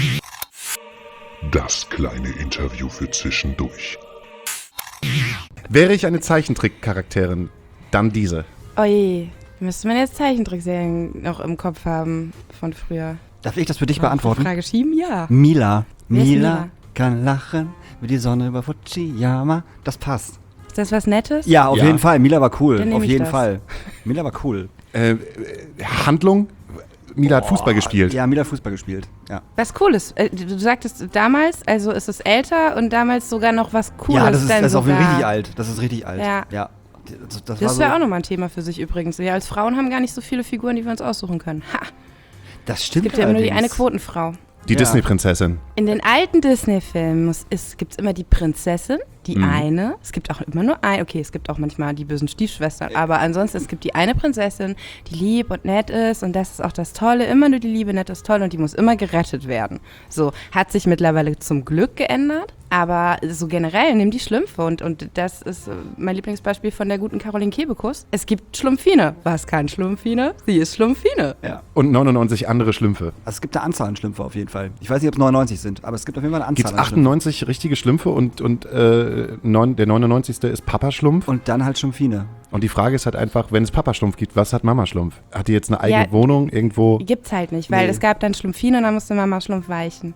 Das kleine Interview für zwischendurch. Wäre ich eine Zeichentrickcharakterin, dann diese. Oje, Müsste man jetzt Zeichentrickserien noch im Kopf haben von früher. Darf ich das für dich beantworten? Frage schieben? Ja. Mila. Wer ist Mila Mila? kann lachen, wie die Sonne über Fujiyama. Das passt. Ist das was Nettes? Ja, auf Ja. jeden Fall. Mila war cool. Dann nehm Auf ich jeden das. Fall. Mila war cool. Äh, äh, Handlung? Mila hat Fußball gespielt. Ja, Mila hat Fußball gespielt. Ja. Was Cooles. Äh, Du sagtest damals, also ist es älter und damals sogar noch was Cooles. Ja, das ist, dann das ist auch sogar. richtig alt. Das ist richtig alt. Ja. ja. Das, das, Das war wäre so, auch nochmal ein Thema für sich übrigens. Wir als Frauen haben gar nicht so viele Figuren, die wir uns aussuchen können. Ha! das stimmt. Es gibt ja immer nur die eine allerdings. Quotenfrau. Die Ja. Disney-Prinzessin. In den alten Disney-Filmen gibt es immer die Prinzessin, die Mhm. eine. Es gibt auch immer nur ein. Okay, es gibt auch manchmal die bösen Stiefschwestern. Aber ansonsten, es gibt die eine Prinzessin, die lieb und nett ist. Und das ist auch das Tolle. Immer nur die Liebe, nett ist toll. Und die muss immer gerettet werden. So, hat sich mittlerweile zum Glück geändert. Aber so generell, nimm die Schlümpfe. Und, und das ist äh, mein Lieblingsbeispiel von der guten Caroline Kebekus. Es gibt Schlumpfine. Was kann Schlumpfine? Sie ist Schlumpfine. Ja. Und neunundneunzig andere Schlümpfe. Also es gibt eine Anzahl an Schlümpfe auf jeden Fall. Ich weiß nicht, ob es neunundneunzig sind, aber es gibt auf jeden Fall eine Anzahl Gibt es an Schlümpfen. achtundneunzig richtige Schlümpfe und, und äh, neun, der neunundneunzigste ist Papa-Schlumpf? Und dann halt Schlumpfine. Und die Frage ist halt einfach, wenn es Papa-Schlumpf gibt, was hat Mama-Schlumpf? Hat die jetzt eine eigene Ja. Wohnung irgendwo? Gibt's halt nicht, weil Nee. es gab dann Schlumpfine und dann musste Mama Schlumpf weichen.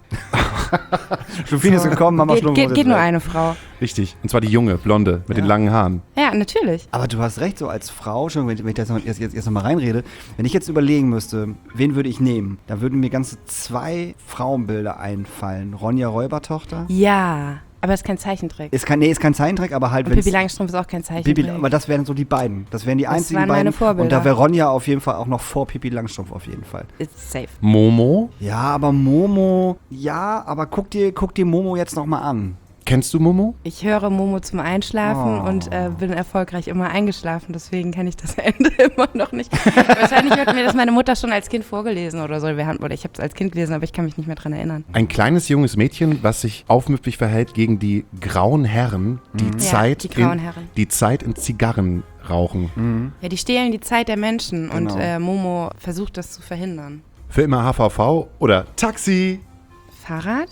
Schlumpfine ist gekommen, Mama geht, Schlumpf geht, muss geht jetzt nur weg. eine Frau. Richtig. Und zwar die junge, blonde, mit den Ja. langen Haaren. Ja, natürlich. Aber du hast recht, so als Frau, schon wenn ich, wenn ich das noch, jetzt, jetzt, jetzt noch mal reinrede, wenn ich jetzt überlegen müsste, wen würde ich nehmen, da würden mir ganze zwei Frauenbilder einfallen. Ronja Räubertochter. Ja, aber es ist kein Zeichentrick. Ist kein, nee, ist kein Zeichentrick, aber halt Und wenn Pippi Langstrumpf ist auch kein Zeichentrick. Pippi, aber das wären so die beiden. Das wären die Das einzigen waren beiden. meine Vorbilder. Und da wäre Ronja auf jeden Fall auch noch vor Pippi Langstrumpf auf jeden Fall. It's safe. Momo? Ja, aber Momo, ja, aber guck dir, guck dir Momo jetzt noch mal an. Kennst du Momo? Ich höre Momo zum Einschlafen Oh. und äh, bin erfolgreich immer eingeschlafen, deswegen kenne ich das Ende immer noch nicht. Wahrscheinlich hat mir das meine Mutter schon als Kind vorgelesen oder so. Wir haben, oder ich habe es als Kind gelesen, aber ich kann mich nicht mehr dran erinnern. Ein kleines junges Mädchen, was sich aufmüpfig verhält gegen die grauen Herren, die, Mhm. Zeit, Ja, die grauen in, Herren. die Zeit in Zigarren rauchen. Ja, die stehlen die Zeit der Menschen und Genau. äh, Momo versucht das zu verhindern. Für immer H V V oder Taxi. Fahrrad?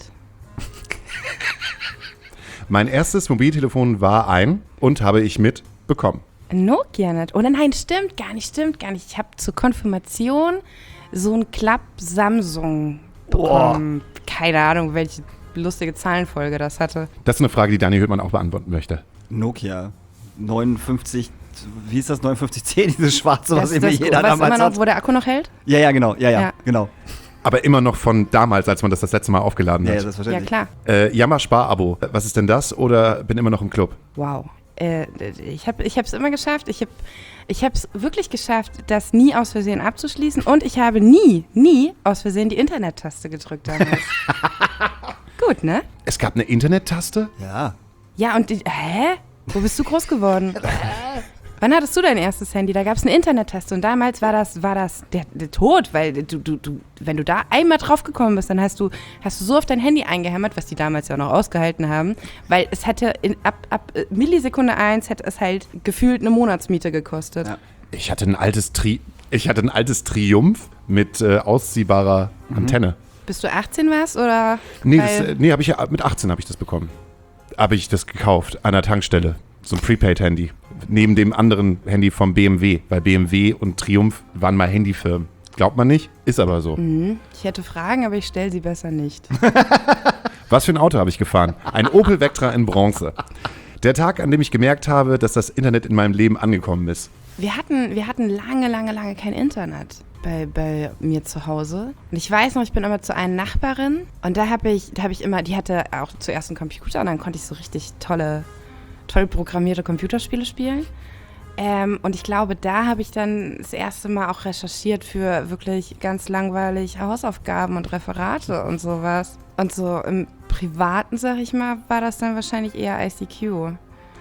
Mein erstes Mobiltelefon war ein und habe ich mitbekommen. Nokia nicht. Oder nein, stimmt gar nicht, stimmt gar nicht. Ich habe zur Konfirmation so ein Klapp Samsung bekommen. Keine Ahnung, welche lustige Zahlenfolge das hatte. Das ist eine Frage, die Daniel Hüttmann auch beantworten möchte. Nokia neunundfünfzig, wie ist das, neunundfünfzig zehn, dieses schwarze, was Das, immer das, jeder was damals immer noch, hat. wo der Akku noch hält? Ja, ja, genau, ja, ja, Ja. genau. Aber immer noch von damals, als man das das letzte Mal aufgeladen Ja, ja, hat. Ja, selbstverständlich. klar. Äh, Jammer-Spar-Abo. Was ist denn das? Oder bin immer noch im Club? Wow. Äh, ich habe ich es immer geschafft. Ich habe ich es wirklich geschafft, das nie aus Versehen abzuschließen. Und ich habe nie, nie aus Versehen die Internet-Taste gedrückt damals. Gut, ne? Es gab eine Internet-Taste? Ja. Ja, und die, hä? Wo bist du groß geworden? Wann hattest du dein erstes Handy? Da gab es eine Internet-Taste und damals war das, war das der, der Tod, weil du, du, du, wenn du da einmal drauf gekommen bist, dann hast du, hast du so auf dein Handy eingehämmert, was die damals ja auch noch ausgehalten haben, weil es hatte in, ab, ab äh, Millisekunde eins hätte es halt gefühlt eine Monatsmiete gekostet. Ja. Ich hatte ein altes Tri ich hatte ein altes Triumph mit äh, ausziehbarer Antenne. Bis du achtzehn warst oder? Nee, das, weil, äh, nee hab ich, ja- mit achtzehn habe ich das bekommen. Habe ich das gekauft an der Tankstelle. So ein Prepaid-Handy. Neben dem anderen Handy vom B M W. Weil B M W und Triumph waren mal Handyfirmen. Glaubt man nicht, ist aber so. Mhm. Ich hätte Fragen, aber ich stelle sie besser nicht. Was für ein Auto habe ich gefahren? Ein Opel Vectra in Bronze. Der Tag, an dem ich gemerkt habe, dass das Internet in meinem Leben angekommen ist. Wir hatten, wir hatten lange, lange, lange kein Internet bei, bei mir zu Hause. Und ich weiß noch, ich bin immer zu einer Nachbarin und da habe ich, da habe ich immer, die hatte auch zuerst einen Computer und dann konnte ich so richtig tolle, toll programmierte Computerspiele spielen. Ähm, und ich glaube, da habe ich dann das erste Mal auch recherchiert für wirklich ganz langweilig Hausaufgaben und Referate und sowas. Und so im Privaten, sag ich mal, war das dann wahrscheinlich eher I C Q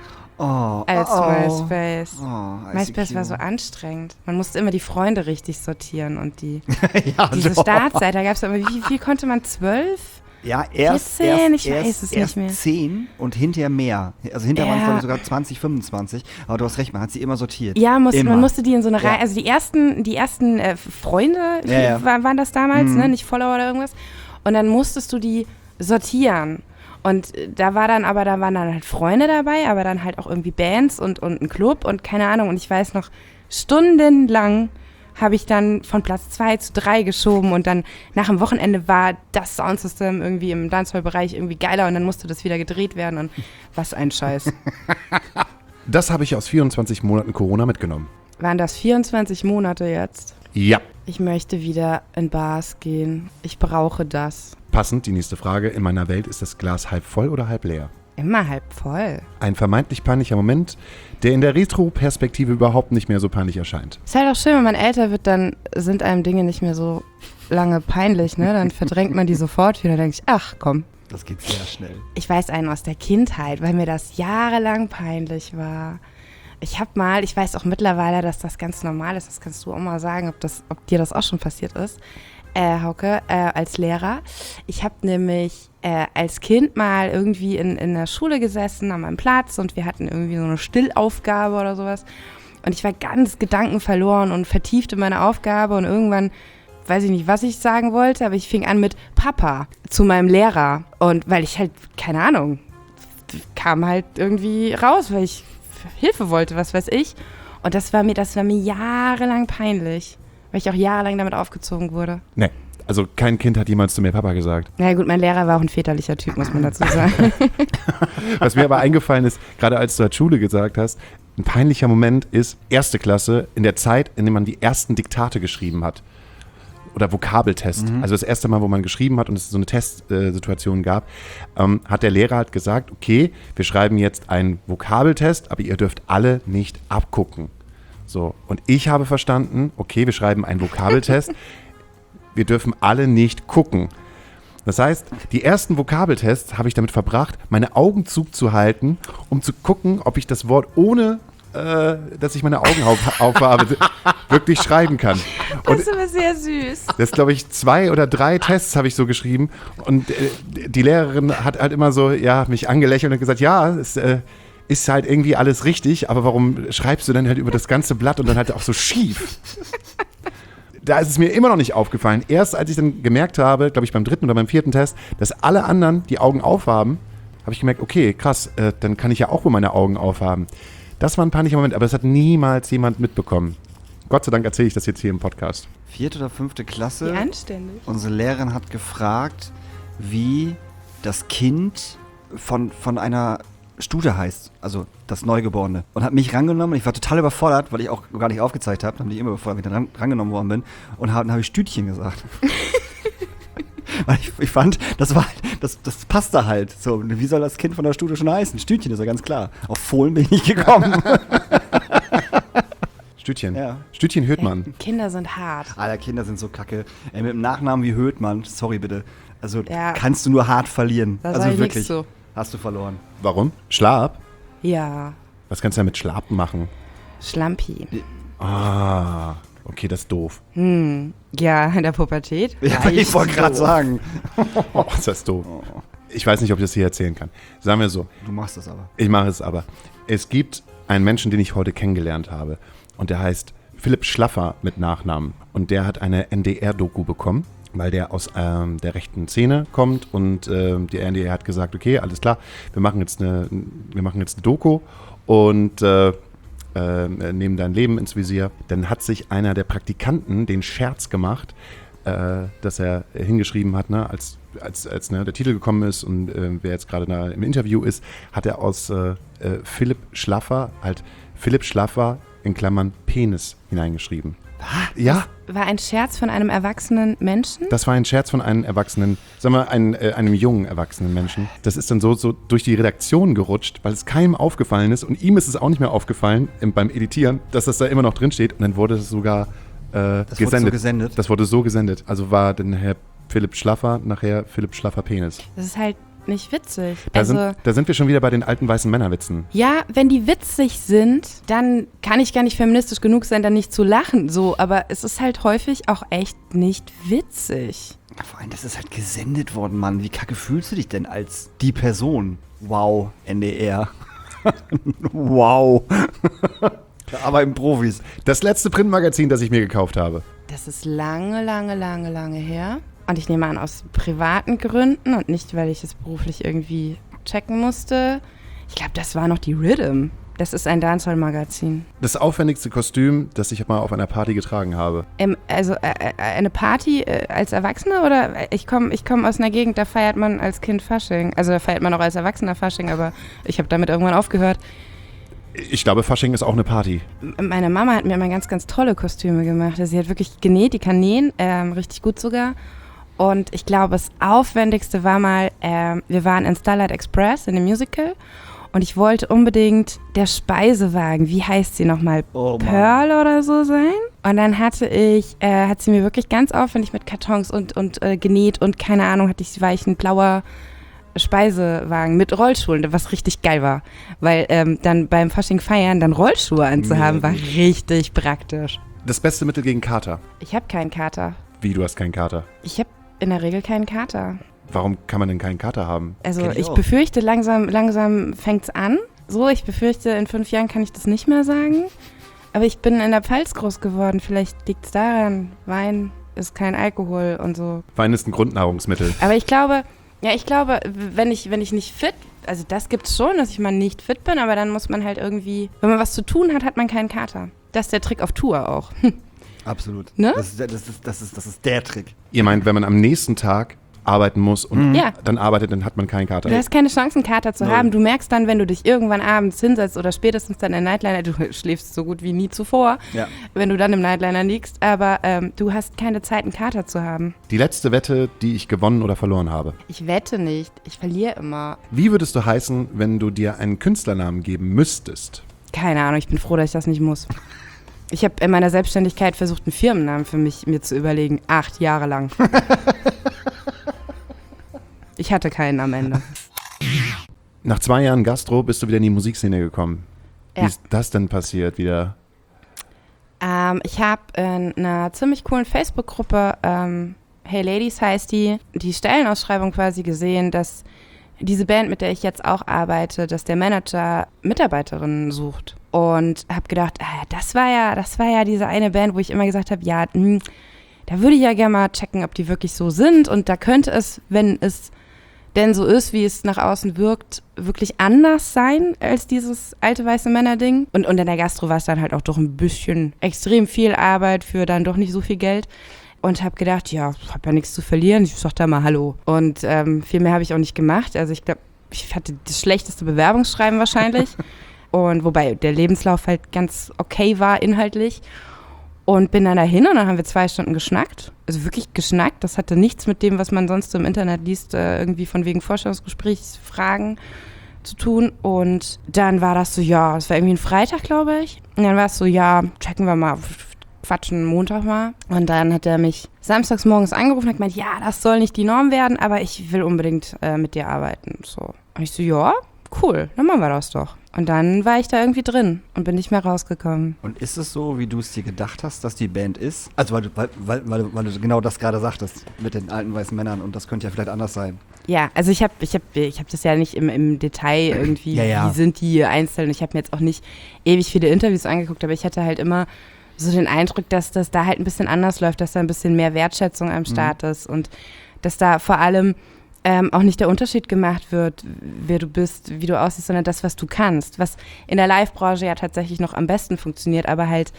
Oh, als oh, oh. MySpace. Oh, MySpace war so anstrengend. Man musste immer die Freunde richtig sortieren und die ja, diese doch. Startseite, da gab es immer, wie viel konnte man? Zwölf? Ja, erst, vierzehn, erst, ich weiß erst, es erst nicht mehr. zehn und hinterher mehr. Also hinterher waren es Ja. glaube ich, sogar zwanzig, fünfundzwanzig. Aber du hast recht, man hat sie immer sortiert. Ja, muss, Immer. man musste die in so eine Ja. Reihe, also die ersten, die ersten äh, Freunde Ja, ja. Waren, waren das damals, Mhm. ne? Nicht Follower oder irgendwas. Und dann musstest du die sortieren. Und da war dann aber, da waren dann halt Freunde dabei, aber dann halt auch irgendwie Bands und, und ein Club und keine Ahnung. Und ich weiß noch, stundenlang habe ich dann von Platz zwei zu drei geschoben und dann nach dem Wochenende war das Soundsystem irgendwie im Dancehall-Bereich irgendwie geiler und dann musste das wieder gedreht werden und was ein Scheiß. Das habe ich aus vierundzwanzig Monaten Corona mitgenommen. Waren das vierundzwanzig Monate jetzt? Ja. Ich möchte wieder in Bars gehen. Ich brauche das. Passend, die nächste Frage. In meiner Welt ist das Glas halb voll oder halb leer? Immer halb voll. Ein vermeintlich peinlicher Moment, der in der Retro-Perspektive überhaupt nicht mehr so peinlich erscheint. Ist halt auch schön, wenn man älter wird, dann sind einem Dinge nicht mehr so lange peinlich, ne? Dann verdrängt man die sofort wieder. Dann denke ich, ach komm. Das geht sehr schnell. Ich weiß einen aus der Kindheit, weil mir das jahrelang peinlich war. Ich habe mal, ich weiß auch mittlerweile, dass das ganz normal ist, das kannst du auch mal sagen, ob, das, ob dir das auch schon passiert ist, äh, Hauke, äh, als Lehrer. Ich habe nämlich äh, als Kind mal irgendwie in, in der Schule gesessen, an meinem Platz und wir hatten irgendwie so eine Stillaufgabe oder sowas. Und ich war ganz gedankenverloren und vertieft in meine Aufgabe und irgendwann, weiß ich nicht, was ich sagen wollte, aber ich fing an mit Papa zu meinem Lehrer. Und weil ich halt, keine Ahnung, kam halt irgendwie raus, weil ich Hilfe wollte, was weiß ich. Und das war mir, das war mir jahrelang peinlich, weil ich auch jahrelang damit aufgezogen wurde. Nee, also kein Kind hat jemals zu mir Papa gesagt. Na ja, gut, mein Lehrer war auch ein väterlicher Typ, muss man dazu sagen. Was mir aber eingefallen ist, gerade als du als Schule gesagt hast, ein peinlicher Moment ist erste Klasse in der Zeit, in der man die ersten Diktate geschrieben hat. Oder Vokabeltest. Mhm. Also das erste Mal, wo man geschrieben hat und es so eine Testsituation äh, gab, ähm, hat der Lehrer halt gesagt, okay, wir schreiben jetzt einen Vokabeltest, aber ihr dürft alle nicht abgucken. So, und ich habe verstanden, okay, wir schreiben einen Vokabeltest, wir dürfen alle nicht gucken. Das heißt, die ersten Vokabeltests habe ich damit verbracht, meine Augen zuzuhalten, um zu gucken, ob ich das Wort ohne Äh, dass ich meine Augen auf, aufhabe, wirklich schreiben kann. Und das ist aber sehr süß. das glaube ich, zwei oder drei Tests habe ich so geschrieben und äh, die Lehrerin hat halt immer so, ja, mich angelächelt und gesagt, ja, es äh, ist halt irgendwie alles richtig, aber warum schreibst du denn halt über das ganze Blatt und dann halt auch so schief? Da ist es mir immer noch nicht aufgefallen. Erst als ich dann gemerkt habe, glaube ich beim dritten oder beim vierten Test, dass alle anderen die Augen aufhaben, habe ich gemerkt, okay, krass, äh, dann kann ich ja auch wohl meine Augen aufhaben. Das war ein peinlicher Moment, aber das hat niemals jemand mitbekommen. Gott sei Dank erzähle ich das jetzt hier im Podcast. Vierte oder fünfte Klasse. Wie anständig. Unsere Lehrerin hat gefragt, wie das Kind von, von einer Stute heißt, also das Neugeborene. Und hat mich rangenommen. Ich war total überfordert, weil ich auch gar nicht aufgezeigt habe. Dann bin ich immer bevor ich dann ran, rangenommen worden bin. Und hab, dann habe ich Stütchen gesagt. Weil ich, ich fand, das war das, das passte halt. So, wie soll das Kind von der Stute schon heißen? Stütchen ist ja ganz klar. Auf Fohlen bin ich nicht gekommen. Stütchen. Ja. Stütchen Höhtmann. Ey, Kinder sind hart. Alter, Kinder sind so kacke. Ey, mit einem Nachnamen wie Höhtmann, sorry bitte. Also Ja. kannst du nur hart verlieren. Da also sag ich wirklich. nix zu. Hast du verloren. Warum? Schlab? Ja, Was kannst du denn mit Schlab machen? Schlampi. Ah, okay, das ist doof. Hm. Ja, in der Pubertät. Ja, ich wollte gerade sagen. Oh, ist das doof. Ich weiß nicht, ob ich das hier erzählen kann. Sagen wir so, Du machst das aber. ich mache es aber. Es gibt einen Menschen, den ich heute kennengelernt habe. Und der heißt Philipp Schlaffer mit Nachnamen. Und der hat eine N D R-Doku bekommen, weil der aus ähm, der rechten Szene kommt. Und ähm, die N D R hat gesagt, okay, alles klar, wir machen jetzt eine, wir machen jetzt eine Doku und äh, äh, nehmen dein Leben ins Visier. Dann hat sich einer der Praktikanten den Scherz gemacht, äh, dass er hingeschrieben hat, ne, als, als, als ne, der Titel gekommen ist und äh, wer jetzt gerade da im Interview ist, hat er aus äh, äh, Philipp Schlaffer halt Philipp Schlaffer in Klammern Penis hineingeschrieben. Ja, War ein Scherz von einem erwachsenen Menschen? das war ein Scherz von einem erwachsenen, sagen wir, ein, äh, einem jungen erwachsenen Menschen. Das ist dann so, so durch die Redaktion gerutscht, weil es keinem aufgefallen ist und ihm ist es auch nicht mehr aufgefallen im, beim Editieren, dass das da immer noch drin steht und dann wurde es sogar äh, Das gesendet. wurde so gesendet. Das wurde so gesendet. Also war dann Herr Philipp Schlaffer nachher Philipp Schlaffer Penis. Das ist halt nicht witzig. Da, Also, sind, da sind wir schon wieder bei den alten weißen Männerwitzen. ja, wenn die witzig sind, dann kann ich gar nicht feministisch genug sein, dann nicht zu lachen. So, aber es ist halt häufig auch echt nicht witzig. Ja, vor allem, das ist halt gesendet worden, Mann. Wie kacke fühlst du dich denn als die Person? Wow, N D R. Wow. Da arbeiten Profis. Das letzte Printmagazin, das ich mir gekauft habe. Das ist lange, lange, lange, lange her. Und ich nehme an, aus privaten Gründen und nicht, weil ich es beruflich irgendwie checken musste. Ich glaube, das war noch die Rhythm. Das ist ein Dancehall-Magazin. Das aufwendigste Kostüm, das ich mal auf einer Party getragen habe. Ähm, also äh, äh, eine Party äh, als Erwachsener oder? Ich komme ich komm aus einer Gegend, da feiert man als Kind Fasching. Also da feiert man auch als Erwachsener Fasching, aber ich habe damit irgendwann aufgehört. Ich glaube, Fasching ist auch eine Party. Meine Mama hat mir immer ganz, ganz tolle Kostüme gemacht. Also sie hat wirklich genäht, die kann nähen, ähm, richtig gut sogar. Und ich glaube, das Aufwendigste war mal, ähm, wir waren in Starlight Express in dem Musical. Und ich wollte unbedingt der Speisewagen, wie heißt sie nochmal, Oh, Pearl oder so sein. Und dann hatte ich, äh, hat sie mir wirklich ganz aufwendig mit Kartons und, und äh, genäht und keine Ahnung, hatte ich, war ich ein blauer Speisewagen mit Rollschuhen, was richtig geil war. Weil ähm, dann beim Fasching feiern dann Rollschuhe anzuhaben, war richtig praktisch. Das beste Mittel gegen Kater. Ich habe keinen Kater. Wie, du hast keinen Kater? Ich habe in der Regel keinen Kater. Warum kann man denn keinen Kater haben? Also Kenn ich ich auch. befürchte, langsam, langsam fängt's an. So, ich befürchte, in fünf Jahren kann ich das nicht mehr sagen. Aber ich bin in der Pfalz groß geworden. Vielleicht liegt's daran. Wein ist kein Alkohol und so. Wein ist ein Grundnahrungsmittel. Aber ich glaube, ja, ich glaube, wenn ich, wenn ich nicht fit, also das gibt's schon, dass ich mal nicht fit bin, aber dann muss man halt irgendwie, wenn man was zu tun hat, hat man keinen Kater. Das ist der Trick auf Tour auch. Absolut. Ne? Das, ist, das, ist, das, ist, das ist der Trick. Ihr meint, wenn man am nächsten Tag arbeiten muss und Ja. dann arbeitet, dann hat man keinen Kater. Du hast keine Chance, einen Kater zu Null. haben. Du merkst dann, wenn du dich irgendwann abends hinsetzt oder spätestens dann in Nightliner, du schläfst so gut wie nie zuvor, Ja. wenn du dann im Nightliner liegst, aber ähm, du hast keine Zeit, einen Kater zu haben. Die letzte Wette, die ich gewonnen oder verloren habe. Ich wette nicht, ich verliere immer. Wie würdest du heißen, wenn du dir einen Künstlernamen geben müsstest? Keine Ahnung, ich bin froh, dass ich das nicht muss. Ich habe in meiner Selbstständigkeit versucht, einen Firmennamen für mich mir zu überlegen, acht Jahre lang. Ich hatte keinen am Ende. Nach zwei Jahren Gastro bist du wieder in die Musikszene gekommen. Wie Ja. ist das denn passiert wieder? Ähm, ich habe in einer ziemlich coolen Facebook-Gruppe, ähm, Hey Ladies heißt die, die Stellenausschreibung quasi gesehen, dass diese Band, mit der ich jetzt auch arbeite, dass der Manager Mitarbeiterinnen sucht. Und habe gedacht, ah, das war ja, das war ja diese eine Band, wo ich immer gesagt habe, ja, mh, da würde ich ja gerne mal checken, ob die wirklich so sind. Und da könnte es, wenn es denn so ist, wie es nach außen wirkt, wirklich anders sein als dieses alte weiße Männer-Ding. Und, und in der Gastro war es dann halt auch doch ein bisschen extrem viel Arbeit für dann doch nicht so viel Geld. Und habe gedacht, ja, hab ja nichts zu verlieren, ich sag da mal Hallo. Und ähm, viel mehr habe ich auch nicht gemacht. Also ich glaube, ich hatte das schlechteste Bewerbungsschreiben wahrscheinlich. Und wobei der Lebenslauf halt ganz okay war inhaltlich. Und bin dann dahin und dann haben wir zwei Stunden geschnackt. Also wirklich geschnackt. Das hatte nichts mit dem, was man sonst so im Internet liest, äh, irgendwie von wegen Vorstellungsgesprächsfragen zu tun. Und dann war das so, ja, es war irgendwie ein Freitag, glaube ich. Und dann war es so, ja, checken wir mal, quatschen Montag mal. Und dann hat er mich samstags morgens angerufen und hat gemeint, ja, das soll nicht die Norm werden, aber ich will unbedingt äh, mit dir arbeiten. So. Und ich so, ja, cool, dann machen wir das doch. Und dann war ich da irgendwie drin und bin nicht mehr rausgekommen. Und ist es so, wie du es dir gedacht hast, dass die Band ist? Also weil du, weil, weil, weil, du- weil du genau das gerade sagtest mit den alten weißen Männern und das könnte ja vielleicht anders sein. Ja, also ich habe ich hab, ich hab das ja nicht im, im Detail irgendwie, Ja, ja. wie sind die einzeln. Ich habe mir jetzt auch nicht ewig viele Interviews angeguckt, aber ich hatte halt immer so den Eindruck, dass das da halt ein bisschen anders läuft, dass da ein bisschen mehr Wertschätzung am Start ist und dass da vor allem ähm, auch nicht der Unterschied gemacht wird, wer du bist, wie du aussiehst, sondern das, was du kannst, was in der Live-Branche ja tatsächlich noch am besten funktioniert, aber halt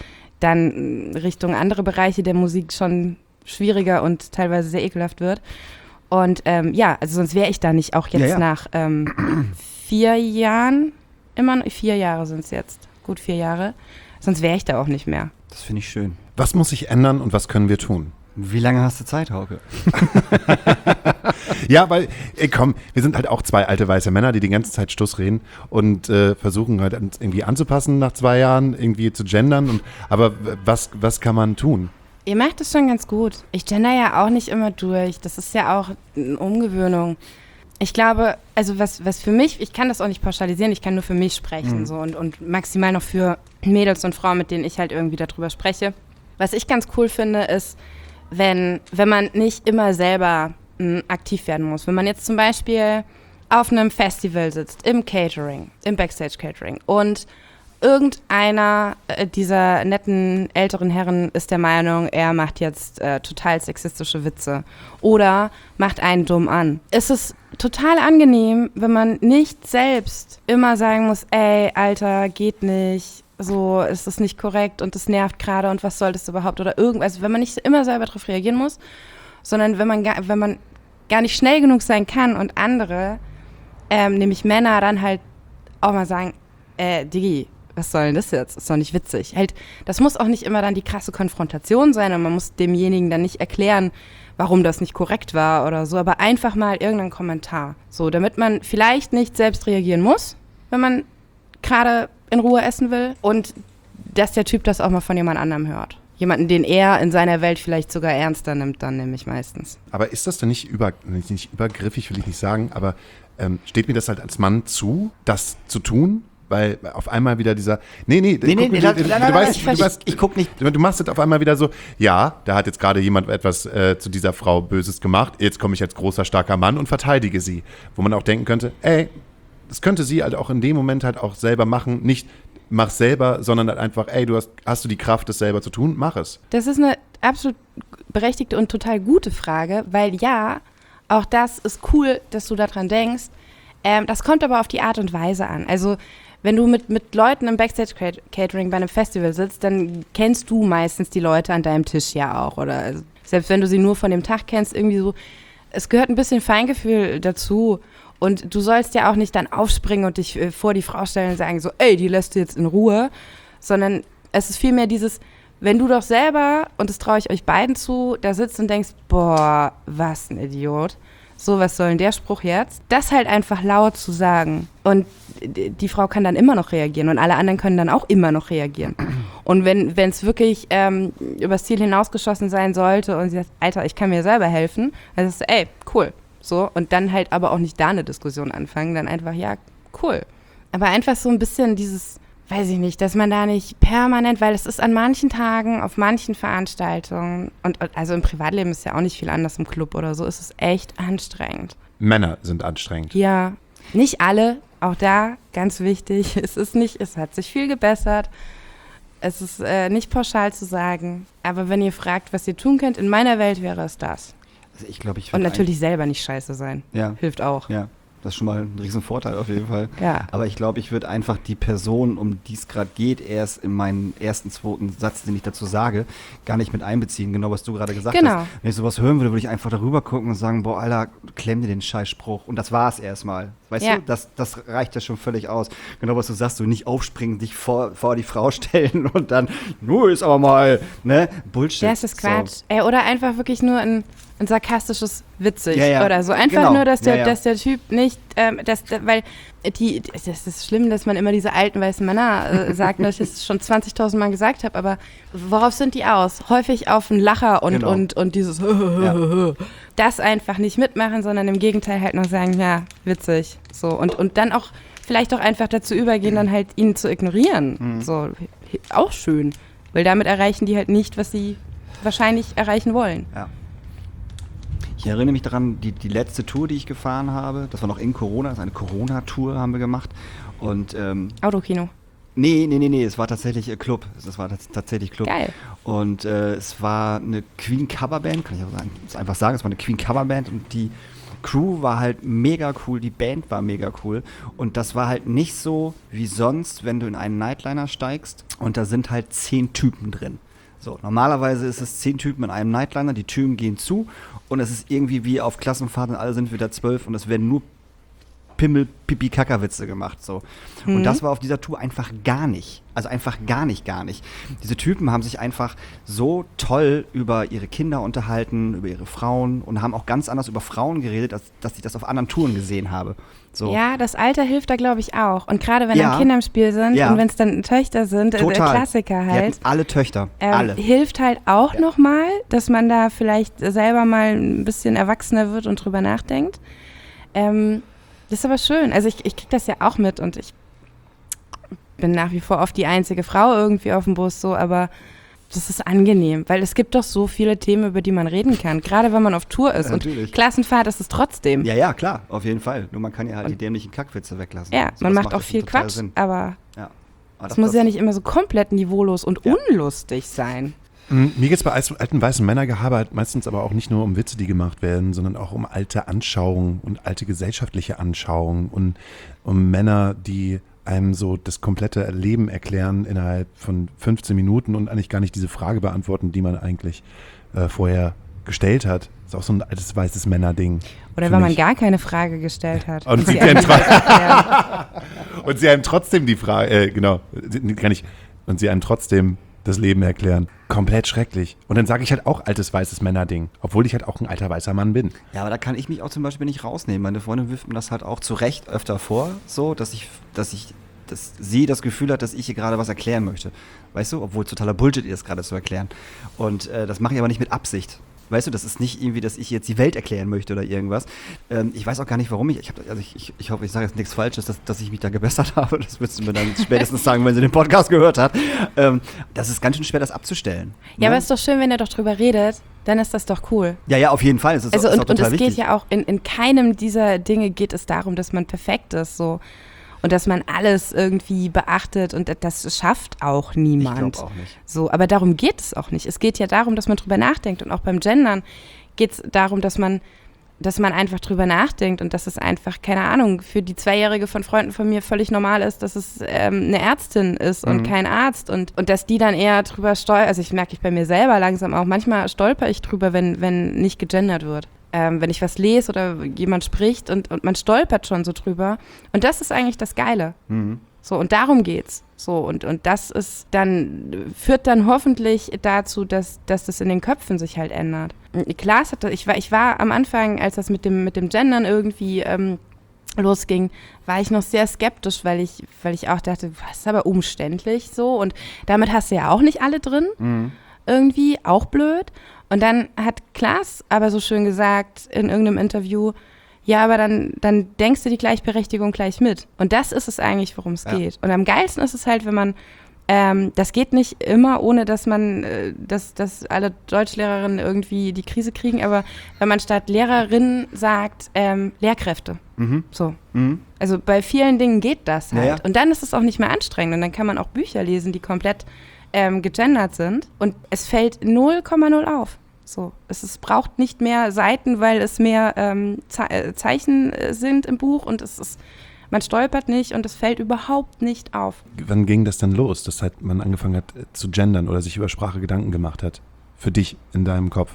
dann Richtung andere Bereiche der Musik schon schwieriger und teilweise sehr ekelhaft wird. Und ähm, ja, also sonst wäre ich da nicht auch jetzt Ja, ja. nach ähm, vier Jahren, immer noch, vier Jahre sind es jetzt, gut vier Jahre, sonst wäre ich da auch nicht mehr. Das finde ich schön. Was muss sich ändern und was können wir tun? Wie lange hast du Zeit, Hauke? Ja, weil, ey, komm, wir sind halt auch zwei alte weiße Männer, die die ganze Zeit Stuss reden und äh, versuchen halt uns irgendwie anzupassen nach zwei Jahren, irgendwie zu gendern. Und, aber w- was, was kann man tun? Ihr macht es schon ganz gut. Ich gender ja auch nicht immer durch. Das ist ja auch eine Umgewöhnung. Ich glaube, also was, was für mich, ich kann das auch nicht pauschalisieren, ich kann nur für mich sprechen so und, und maximal noch für Mädels und Frauen, mit denen ich halt irgendwie darüber spreche. Was ich ganz cool finde, ist, wenn, wenn man nicht immer selber mh, aktiv werden muss. Wenn man jetzt zum Beispiel auf einem Festival sitzt, im Catering, im Backstage-Catering und irgendeiner äh, dieser netten älteren Herren ist der Meinung, er macht jetzt äh, total sexistische Witze oder macht einen dumm an. Es ist total angenehm, wenn man nicht selbst immer sagen muss, ey, Alter, geht nicht, so, ist das nicht korrekt und das nervt gerade und was soll das überhaupt oder irgendwas. Also wenn man nicht immer selber darauf reagieren muss, sondern wenn man, gar, wenn man gar nicht schnell genug sein kann und andere, ähm, nämlich Männer, dann halt auch mal sagen, äh, Diggi, was soll denn das jetzt? Ist doch nicht witzig. Halt, das muss auch nicht immer dann die krasse Konfrontation sein und man muss demjenigen dann nicht erklären, warum das nicht korrekt war oder so, aber einfach mal irgendeinen Kommentar. So, damit man vielleicht nicht selbst reagieren muss, wenn man gerade in Ruhe essen will und dass der Typ das auch mal von jemand anderem hört. Jemanden, den er in seiner Welt vielleicht sogar ernster nimmt, dann nämlich meistens. Aber ist das denn nicht, über, nicht übergriffig, will ich nicht sagen, aber ähm, steht mir das halt als Mann zu, das zu tun? Weil auf einmal wieder dieser, nee, nee, nee, nee, guck, nee du, nein, du, nein, du nein, weißt, ich, du ich, weißt, ich guck nicht. Du machst jetzt auf einmal wieder so, ja, da hat jetzt gerade jemand etwas äh, zu dieser Frau Böses gemacht, jetzt komme ich als großer, starker Mann und verteidige sie. Wo man auch denken könnte, ey, das könnte sie halt auch in dem Moment halt auch selber machen, nicht mach selber, sondern halt einfach, ey, du hast, hast du die Kraft, das selber zu tun, mach es. Das ist eine absolut berechtigte und total gute Frage, weil ja, auch das ist cool, dass du daran denkst. Ähm, das kommt aber auf die Art und Weise an. Also wenn du mit, mit Leuten im Backstage-Catering bei einem Festival sitzt, dann kennst du meistens die Leute an deinem Tisch ja auch. Oder also, selbst wenn du sie nur von dem Tag kennst, irgendwie so, es gehört ein bisschen Feingefühl dazu. Und du sollst ja auch nicht dann aufspringen und dich äh, vor die Frau stellen und sagen so, ey, die lässt du jetzt in Ruhe. Sondern es ist vielmehr dieses, wenn du doch selber, und das traue ich euch beiden zu, da sitzt und denkst, boah, was ein Idiot. So, was soll denn der Spruch jetzt? Das halt einfach laut zu sagen. Und die Frau kann dann immer noch reagieren und alle anderen können dann auch immer noch reagieren. Und wenn es wirklich ähm, übers Ziel hinausgeschossen sein sollte und sie sagt, Alter, ich kann mir selber helfen, dann sagst du, ey, cool. So, und dann halt aber auch nicht da eine Diskussion anfangen, dann einfach, ja, cool. Aber einfach so ein bisschen dieses, weiß ich nicht, dass man da nicht permanent, weil es ist an manchen Tagen, auf manchen Veranstaltungen und also im Privatleben ist ja auch nicht viel anders im Club oder so, ist es echt anstrengend. Männer sind anstrengend. Ja, nicht alle, auch da ganz wichtig, es ist nicht, es hat sich viel gebessert, es ist äh, nicht pauschal zu sagen, aber wenn ihr fragt, was ihr tun könnt, in meiner Welt wäre es das. Also ich glaube, ich Und natürlich selber nicht scheiße sein, ja. hilft auch. Ja. Das ist schon mal ein riesen Vorteil auf jeden Fall. Ja. Aber ich glaube, ich würde einfach die Person, um die es gerade geht, erst in meinen ersten, zweiten Satz, den ich dazu sage, gar nicht mit einbeziehen. Genau, was du gerade gesagt genau. hast. Wenn ich sowas hören würde, würde ich einfach darüber gucken und sagen, boah, Alter, klemm dir den Scheißspruch. Und das war es erstmal. Weißt ja. du, das, das reicht ja schon völlig aus. Genau, was du sagst, du nicht aufspringen, dich vor, vor die Frau stellen und dann, nur ist aber mal, ne, Bullshit. Das ist Quatsch. So. Ey, oder einfach wirklich nur ein, ein sarkastisches witzig ja, ja. oder so. Einfach genau. nur, dass der, ja, ja. dass der Typ nicht, ähm, dass, weil die, das ist schlimm, dass man immer diese alten weißen Männer äh, sagt, dass ich das schon zwanzigtausend Mal gesagt habe, aber worauf sind die aus? Häufig auf einen Lacher und, genau. und, und dieses ja. das einfach nicht mitmachen, sondern im Gegenteil halt noch sagen, ja, witzig. So. Und, und dann auch vielleicht auch einfach dazu übergehen, dann halt ihn zu ignorieren. Mhm. So, auch schön. Weil damit erreichen die halt nicht, was sie wahrscheinlich erreichen wollen. Ja. Ich erinnere mich daran, die, die letzte Tour, die ich gefahren habe, das war noch in Corona, das ist eine Corona-Tour, haben wir gemacht. Und, ähm, Autokino. Nee, nee, nee, nee, es war tatsächlich äh, Club. Es war t- tatsächlich Club. Geil. Und äh, es war eine Queen-Coverband, kann ich auch sagen, muss einfach sagen, es war eine Queen-Coverband und die Crew war halt mega cool, die Band war mega cool und das war halt nicht so wie sonst, wenn du in einen Nightliner steigst und da sind halt zehn Typen drin. So, normalerweise ist es zehn Typen in einem Nightliner, die Türen gehen zu und es ist irgendwie wie auf Klassenfahrt und alle sind wieder zwölf und es werden nur Pimmel, Pipi, Kackerwitze gemacht, so. Mhm. Und das war auf dieser Tour einfach gar nicht. Also einfach gar nicht, gar nicht. Diese Typen haben sich einfach so toll über ihre Kinder unterhalten, über ihre Frauen und haben auch ganz anders über Frauen geredet, als dass ich das auf anderen Touren gesehen habe. So. Ja, das Alter hilft da, glaube ich, auch. Und gerade wenn ja. dann Kinder im Spiel sind ja. und wenn es dann Töchter sind, Total. äh, der Klassiker halt. Die hatten alle Töchter, ähm, alle. Hilft halt auch ja. nochmal, dass man da vielleicht selber mal ein bisschen erwachsener wird und drüber nachdenkt. Ähm, Das ist aber schön. Also ich, ich kriege das ja auch mit und ich bin nach wie vor oft die einzige Frau irgendwie auf dem Bus so, aber das ist angenehm, weil es gibt doch so viele Themen, über die man reden kann, gerade wenn man auf Tour ist. Ja, und natürlich. Klassenfahrt ist es trotzdem. Ja, ja, klar, auf jeden Fall. Nur man kann ja halt und die dämlichen Kackwitze weglassen. Ja, so, man das macht auch viel total Quatsch, Sinn. aber ja. Ah, Es das- muss das- ja nicht immer so komplett niveaulos und Ja. unlustig sein. Mm, Mir geht es bei als- alten weißen Männergehabe halt meistens aber auch nicht nur um Witze, die gemacht werden, sondern auch um alte Anschauungen und alte gesellschaftliche Anschauungen und um Männer, die einem so das komplette Leben erklären innerhalb von fünfzehn Minuten und eigentlich gar nicht diese Frage beantworten, die man eigentlich äh, vorher gestellt hat. Ist auch so ein altes weißes Männerding. Oder für weil man mich. gar keine Frage gestellt hat. Und sie sie dann einfach erklären. Und sie einem trotzdem die Frage, äh, genau, kann ich, und sie einem trotzdem das Leben erklären. Komplett schrecklich. Und dann sage ich halt auch altes weißes Männerding, obwohl ich halt auch ein alter weißer Mann bin. Ja, aber da kann ich mich auch zum Beispiel nicht rausnehmen. Meine Freundin wirft mir das halt auch zu Recht öfter vor, so, dass ich, dass ich, dass sie das Gefühl hat, dass ich ihr gerade was erklären möchte. Weißt du, obwohl es totaler Bullshit ist, gerade zu erklären. Und äh, das mache ich aber nicht mit Absicht. Weißt du, das ist nicht irgendwie, dass ich jetzt die Welt erklären möchte oder irgendwas. Ähm, ich weiß auch gar nicht, warum ich, ich, hab, also ich, ich, ich hoffe, ich sage jetzt nichts Falsches, dass, dass ich mich da gebessert habe. Das wirst du mir dann spätestens sagen, wenn sie den Podcast gehört hat. Ähm, das ist ganz schön schwer, das abzustellen. Ja, ne? aber es ist doch schön, wenn ihr doch drüber redet, dann ist das doch cool. Ja, ja, auf jeden Fall. Es ist, Also ist und, auch und total es wichtig. geht ja auch, in, in keinem dieser Dinge geht es darum, dass man perfekt ist, so. Und dass man alles irgendwie beachtet und das schafft auch niemand. Ich glaube auch nicht. So, aber darum geht es auch nicht. Es geht ja darum, dass man drüber nachdenkt und auch beim Gendern geht es darum, dass man, dass man einfach drüber nachdenkt und dass es einfach, keine Ahnung, für die Zweijährige von Freunden von mir völlig normal ist, dass es ähm, eine Ärztin ist und Mhm. kein Arzt und, und dass die dann eher drüber stolpert, also ich merke ich bei mir selber langsam auch, manchmal stolper ich drüber, wenn, wenn nicht gegendert wird. Ähm, wenn ich was lese oder jemand spricht und, und man stolpert schon so drüber. Und das ist eigentlich das Geile. Mhm. So, und darum geht's. So, und, und das ist dann, führt dann hoffentlich dazu, dass, dass das in den Köpfen sich halt ändert. Und klar, es hat, ich war, ich war am Anfang, als das mit dem, mit dem Gendern irgendwie ähm, losging, war ich noch sehr skeptisch, weil ich, weil ich auch dachte, was ist aber umständlich so. Und damit hast du ja auch nicht alle drin. Mhm. Irgendwie, auch blöd. Und dann hat Klaas aber so schön gesagt in irgendeinem Interview, ja, aber dann, dann denkst du die Gleichberechtigung gleich mit. Und das ist es eigentlich, worum es Ja. geht. Und am geilsten ist es halt, wenn man, ähm, das geht nicht immer, ohne dass man, äh, dass, dass alle Deutschlehrerinnen irgendwie die Krise kriegen, aber wenn man statt Lehrerinnen sagt, ähm, Lehrkräfte. Mhm. So. Mhm. Also bei vielen Dingen geht das halt. Ja, ja. Und dann ist es auch nicht mehr anstrengend. Und dann kann man auch Bücher lesen, die komplett ähm, gegendert sind. Und es fällt null Komma null auf. So. Es ist, braucht nicht mehr Seiten, weil es mehr ähm, Ze äh, Zeichen äh, sind im Buch. Und es ist, man stolpert nicht und es fällt überhaupt nicht auf. Wann ging das denn los, dass halt man angefangen hat äh, zu gendern oder sich über Sprache Gedanken gemacht hat? Für dich in deinem Kopf?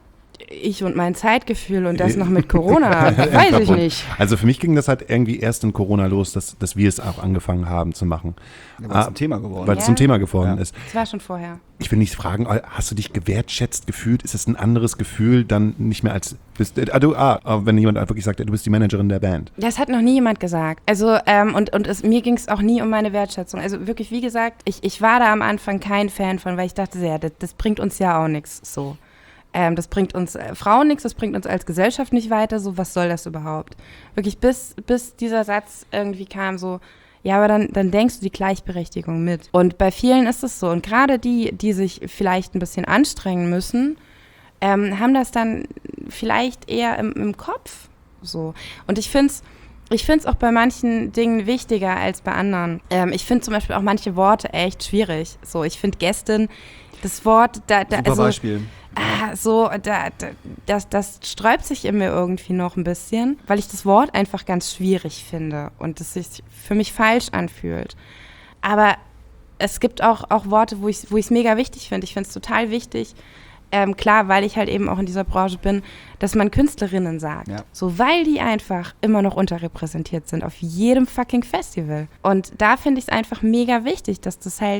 Ich und mein Zeitgefühl und das noch mit Corona, weiß ich nicht. Also für mich ging das halt irgendwie erst in Corona los, dass, dass wir es auch angefangen haben zu machen. Ja, weil es Ah, ein Thema geworden Weil ist. es zum Thema geworden Ja. ist. Das war schon vorher. Ich will nicht fragen, hast du dich gewertschätzt gefühlt? Ist es ein anderes Gefühl, dann nicht mehr als, bist, äh, ah, du, ah, wenn jemand wirklich sagt, du bist die Managerin der Band. Das hat noch nie jemand gesagt. Also, ähm, und, und es, mir ging es auch nie um meine Wertschätzung. Also wirklich, wie gesagt, ich, ich war da am Anfang kein Fan von, weil ich dachte, ja, das, das bringt uns ja auch nichts so. Ähm, das bringt uns äh, Frauen nichts, das bringt uns als Gesellschaft nicht weiter, so, was soll das überhaupt? Wirklich, bis, bis dieser Satz irgendwie kam, so, ja, aber dann, dann denkst du die Gleichberechtigung mit. Und bei vielen ist es so. Und gerade die, die sich vielleicht ein bisschen anstrengen müssen, ähm, haben das dann vielleicht eher im, im Kopf. So. Und ich finde es ich find's auch bei manchen Dingen wichtiger als bei anderen. Ähm, ich finde zum Beispiel auch manche Worte echt schwierig. So, ich finde Gästin, das Wort, da, da Super also, Beispiel. ah, so, da, da, das, das sträubt sich in mir irgendwie noch ein bisschen, weil ich das Wort einfach ganz schwierig finde und es sich für mich falsch anfühlt. Aber es gibt auch, auch Worte, wo ich wo ich es mega wichtig finde. Ich finde es total wichtig, ähm, klar, weil ich halt eben auch in dieser Branche bin, dass man Künstlerinnen sagt. Ja. So, weil die einfach immer noch unterrepräsentiert sind auf jedem fucking Festival. Und da finde ich es einfach mega wichtig, dass das halt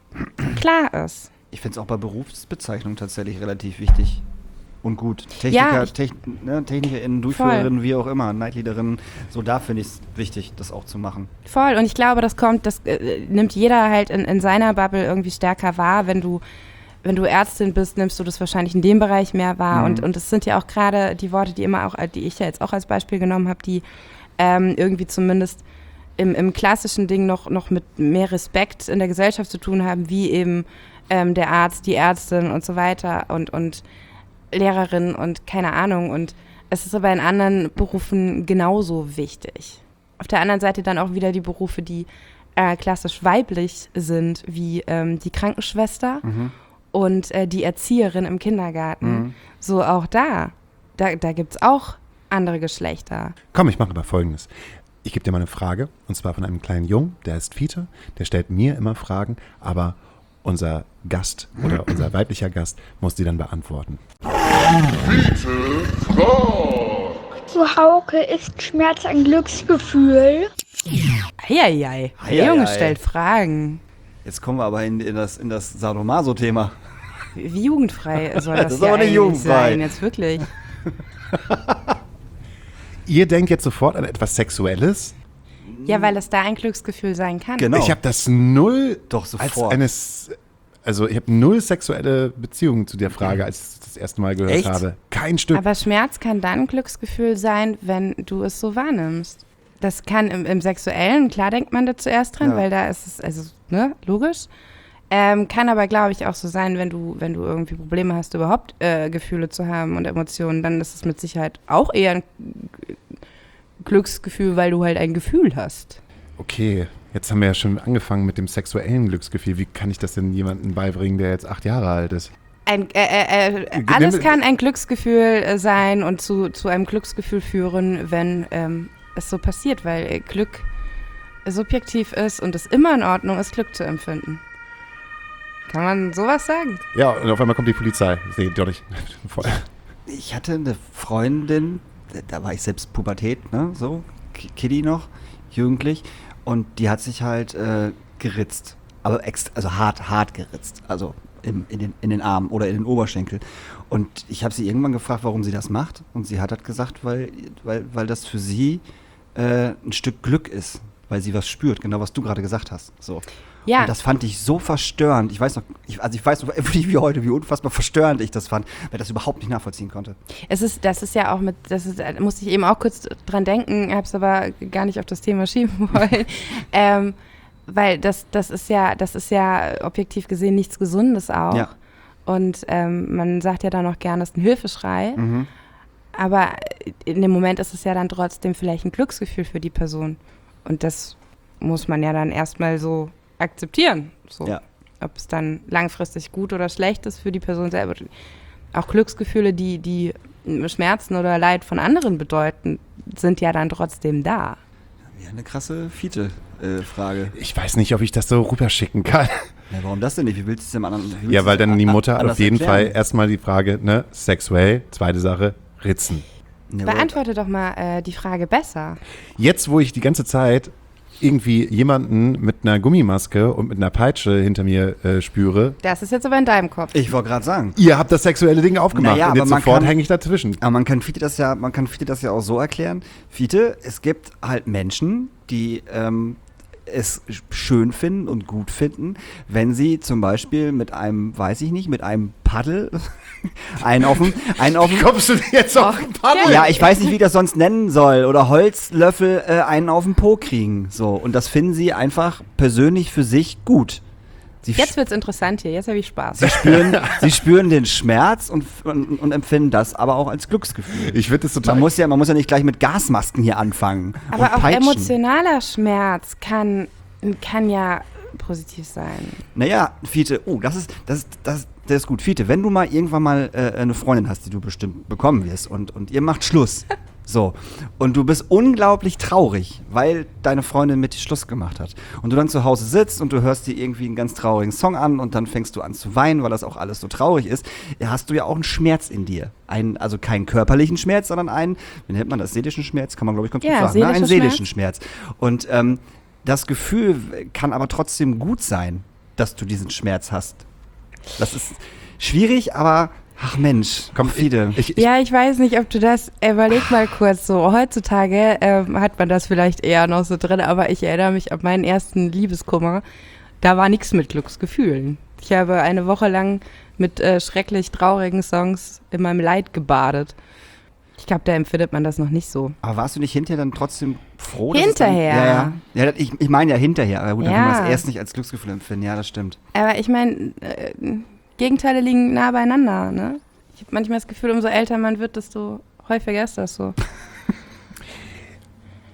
klar ist. Ich finde es auch bei Berufsbezeichnungen tatsächlich relativ wichtig und gut. Techniker, Ja, ich- Techn ne, TechnikerInnen, Durchführerinnen, wie auch immer, Nightleaderinnen, so da finde ich es wichtig, das auch zu machen. Voll. Und ich glaube, das kommt, das äh, nimmt jeder halt in, in seiner Bubble irgendwie stärker wahr. Wenn du, wenn du Ärztin bist, nimmst du das wahrscheinlich in dem Bereich mehr wahr. Mhm. Und, und es sind ja auch gerade die Worte, die immer auch, die ich ja jetzt auch als Beispiel genommen habe, die ähm, irgendwie zumindest im, im klassischen Ding noch, noch mit mehr Respekt in der Gesellschaft zu tun haben, wie eben ähm, der Arzt, die Ärztin und so weiter und, und Lehrerin und keine Ahnung. Und es ist aber in anderen Berufen genauso wichtig. Auf der anderen Seite dann auch wieder die Berufe, die äh, klassisch weiblich sind, wie ähm, die Krankenschwester Mhm. und äh, die Erzieherin im Kindergarten. Mhm. So auch da. Da, da gibt es auch andere Geschlechter. Komm, ich mache aber Folgendes. Ich gebe dir mal eine Frage, und zwar von einem kleinen Jungen, der heißt Fiete, der stellt mir immer Fragen, aber unser Gast oder unser weiblicher Gast muss die dann beantworten. Zu Hauke ist Schmerz ein Glücksgefühl. Eieiei, Ei, der ei, Junge ei. stellt Fragen. Jetzt kommen wir aber in, in das, in das Sadomaso-Thema. Wie jugendfrei soll Das das, ist hier aber nicht eigentlich jugendfrei. sein? Jetzt wirklich. Ihr denkt jetzt sofort an etwas Sexuelles? Ja, weil es da ein Glücksgefühl sein kann. Genau. Ich habe das null Doch, als sofort. eines, also ich habe null sexuelle Beziehungen zu der Frage, als ich das erste Mal gehört Echt? habe. Kein Stück. Aber Schmerz kann dann ein Glücksgefühl sein, wenn du es so wahrnimmst. Das kann im, im Sexuellen, klar denkt man da zuerst dran, Ja. weil da ist es, also, ne, logisch. Ähm, kann aber, glaube ich, auch so sein, wenn du, wenn du irgendwie Probleme hast, überhaupt äh, Gefühle zu haben und Emotionen, dann ist es mit Sicherheit auch eher ein G- Glücksgefühl, weil du halt ein Gefühl hast. Okay, jetzt haben wir ja schon angefangen mit dem sexuellen Glücksgefühl. Wie kann ich das denn jemandem beibringen, der jetzt acht Jahre alt ist? Ein, äh, äh, äh, alles kann ein Glücksgefühl äh, sein und zu, zu einem Glücksgefühl führen, wenn ähm, es so passiert, weil äh, Glück subjektiv ist und es immer in Ordnung ist, Glück zu empfinden. Kann man sowas sagen? Ja, und auf einmal kommt die Polizei. Nee, doch nicht. Voll. Ich hatte eine Freundin, da war ich selbst Pubertät, ne, so, K- Kiddy noch, jugendlich, und die hat sich halt äh, geritzt, aber extra, also hart, hart geritzt, also im, in, den, in den Arm oder in den Oberschenkel. Und ich habe sie irgendwann gefragt, warum sie das macht, und sie hat halt gesagt, weil, weil, weil das für sie äh, ein Stück Glück ist, weil sie was spürt, genau was du gerade gesagt hast, so. Ja. Und das fand ich so verstörend. Ich weiß noch, ich, also ich weiß noch wie, wie heute, wie unfassbar verstörend ich das fand, weil ich das überhaupt nicht nachvollziehen konnte. Es ist, das ist ja auch mit, das ist, da musste ich eben auch kurz dran denken, habe es aber gar nicht auf das Thema schieben wollen. ähm, weil das, das ist ja, das ist ja objektiv gesehen nichts Gesundes auch. Ja. Und ähm, man sagt ja dann auch gerne, es ist ein Hilfeschrei. Mhm. Aber in dem Moment ist es ja dann trotzdem vielleicht ein Glücksgefühl für die Person. Und das muss man ja dann erstmal so akzeptieren. So. Ja. Ob es dann langfristig gut oder schlecht ist für die Person selber. Auch Glücksgefühle, die, die Schmerzen oder Leid von anderen bedeuten, sind ja dann trotzdem da. Ja, eine krasse Fiete-Frage. Ich weiß nicht, ob ich das so rüberschicken kann. Ja, warum das denn nicht? Wie willst du es dem anderen? wie willst Ja, du weil es dann die an- Mutter anders auf jeden erklären? Fall erstmal die Frage, ne, sexuell, zweite Sache, ritzen. Ja, aber- Beantworte doch mal äh, die Frage besser. Jetzt, wo ich die ganze Zeit irgendwie jemanden mit einer Gummimaske und mit einer Peitsche hinter mir äh, spüre, Das ist jetzt aber in deinem Kopf. Ich wollte gerade sagen. ihr habt das sexuelle Ding aufgemacht Naja, und aber jetzt man sofort kann- hänge ich dazwischen. Aber man kann Fiete das ja, man kann Fiete das ja auch so erklären. Fiete, es gibt halt Menschen, die ähm, es schön finden und gut finden, wenn sie zum Beispiel mit einem, weiß ich nicht, mit einem Paddel einen auf dem, einen auf dem, Kommst du jetzt auf den Paddel? ja, ich weiß nicht, wie ich das sonst nennen soll, oder Holzlöffel äh, einen auf den Po kriegen, so. Und das finden sie einfach persönlich für sich gut. Sie Jetzt wird's interessant hier, jetzt habe ich Spaß. Sie spüren, sie spüren den Schmerz und, und, und empfinden das aber auch als Glücksgefühl. Ich finde das total. Man muss ja, man muss ja nicht gleich mit Gasmasken hier anfangen. Aber und auch peitschen. emotionaler Schmerz kann, kann ja positiv sein. Naja, Fiete, oh, das ist, das ist, das, ist- das ist gut. Fiete, wenn du mal irgendwann mal äh, eine Freundin hast, die du bestimmt bekommen wirst und, und ihr macht Schluss, so, und du bist unglaublich traurig, weil deine Freundin mit dir Schluss gemacht hat und du dann zu Hause sitzt und du hörst dir irgendwie einen ganz traurigen Song an und dann fängst du an zu weinen, weil das auch alles so traurig ist, ja, hast du ja auch einen Schmerz in dir. Einen, also keinen körperlichen Schmerz, sondern einen, wie nennt man das, seelischen Schmerz, kann man glaube ich ganz Ja, gut sagen, ne? einen seelischer seelischen Schmerz. Und ähm, das Gefühl kann aber trotzdem gut sein, dass du diesen Schmerz hast. Das ist schwierig, aber ach Mensch, Komm, Fiete. Ich, ich, Ja, ich weiß nicht, ob du das, überleg mal kurz so, heutzutage ähm, hat man das vielleicht eher noch so drin, aber ich erinnere mich an meinen ersten Liebeskummer, da war nichts mit Glücksgefühlen. Ich habe eine Woche lang mit äh, schrecklich traurigen Songs in meinem Leid gebadet. Ich glaube, da empfindet man das noch nicht so. Aber warst du nicht hinterher dann trotzdem froh? dass es Hinterher? Dann, ja, ja. ja das- ich, ich meine ja hinterher. Aber gut, dann Ja. kann man es erst nicht als Glücksgefühl empfinden. Ja, das stimmt. Aber ich meine, äh, Gegenteile liegen nah beieinander, ne? Ich habe manchmal das Gefühl, umso älter man wird, desto häufiger ist das so.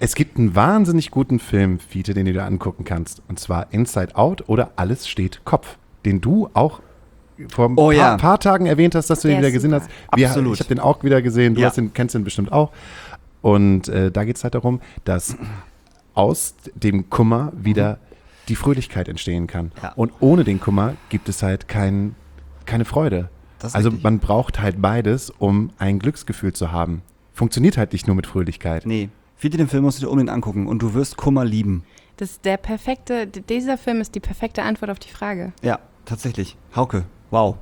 Es gibt einen wahnsinnig guten Film, Fiete, den du dir angucken kannst. Und zwar Inside Out oder Alles steht Kopf. Den du auch vor ein Oh, paar, ja. paar Tagen erwähnt hast, dass du Der den wieder ist gesehen super. hast. Wir, Absolut. Ich habe den auch wieder gesehen. Du Ja. hast den, kennst den bestimmt auch. Und äh, da geht es halt darum, dass aus dem Kummer wieder die Fröhlichkeit entstehen kann. Ja. Und ohne den Kummer gibt es halt kein, keine Freude. Das ist Also richtig. man braucht halt beides, um ein Glücksgefühl zu haben. Funktioniert halt nicht nur mit Fröhlichkeit. Nee, Fiete, den Film musst du dir unbedingt angucken und du wirst Kummer lieben. Das ist der perfekte, d- dieser Film ist die perfekte Antwort auf die Frage. Ja, tatsächlich. Hauke, wow.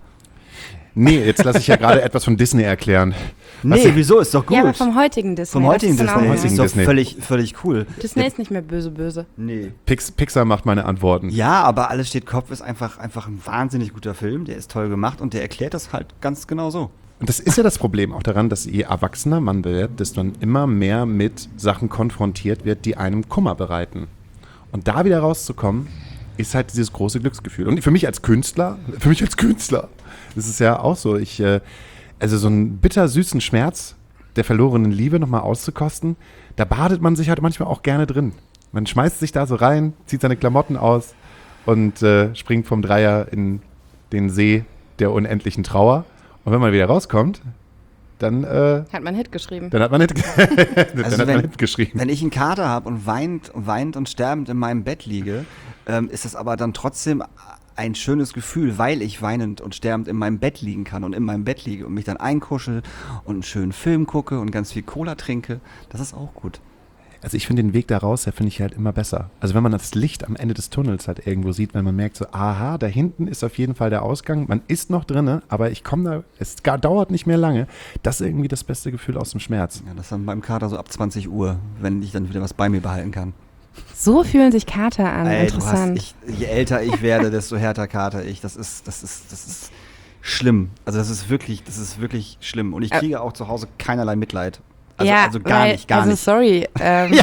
Nee, jetzt lasse ich ja gerade etwas von Disney erklären. Was Nee, ich- wieso? Ist doch gut. Ja, aber vom heutigen Disney. Vom das heutigen ist in Disney. Ordnung. Heutigen ist doch Disney. völlig, völlig cool. Disney ist nicht mehr böse, böse. Nee. Pix, Pixar macht meine Antworten. Ja, aber Alles steht Kopf ist einfach, einfach ein wahnsinnig guter Film. Der ist toll gemacht und der erklärt das halt ganz genau so. Und das ist ja das Problem auch daran, dass je erwachsener man wird, desto man immer mehr mit Sachen konfrontiert wird, die einem Kummer bereiten. Und da wieder rauszukommen, ist halt dieses große Glücksgefühl. Und für mich als Künstler, für mich als Künstler, das ist ja auch so, ich, äh, also so einen bittersüßen Schmerz der verlorenen Liebe nochmal auszukosten, da badet man sich halt manchmal auch gerne drin. Man schmeißt sich da so rein, zieht seine Klamotten aus und äh, springt vom Dreier in den See der unendlichen Trauer. Und wenn man wieder rauskommt, dann, äh, Hat man einen Hit geschrieben. dann hat man nicht, dann Also hat wenn- man nicht geschrieben. Wenn ich einen Kater habe und weint, weint und sterbend in meinem Bett liege, ähm, ist das aber dann trotzdem ein schönes Gefühl, weil ich weinend und sterbend in meinem Bett liegen kann und in meinem Bett liege und mich dann einkuschel und einen schönen Film gucke und ganz viel Cola trinke. Das ist auch gut. Also ich finde den Weg da raus, der finde ich halt immer besser. Also wenn man das Licht am Ende des Tunnels halt irgendwo sieht, wenn man merkt so, aha, da hinten ist auf jeden Fall der Ausgang, man ist noch drinne, aber ich komme da, es gar, dauert nicht mehr lange. Das ist irgendwie das beste Gefühl aus dem Schmerz. Ja, das ist dann beim Kater so ab zwanzig Uhr, wenn ich dann wieder was bei mir behalten kann. So fühlen sich Kater an. Ey, du hast, Interessant. ich, je älter ich werde, desto härter kater ich. Das ist, das ist, das ist schlimm. Also das ist wirklich, das ist wirklich schlimm. Und ich Ä- kriege auch zu Hause keinerlei Mitleid. Also, ja, also gar weil, nicht, gar also nicht. sorry. Ähm,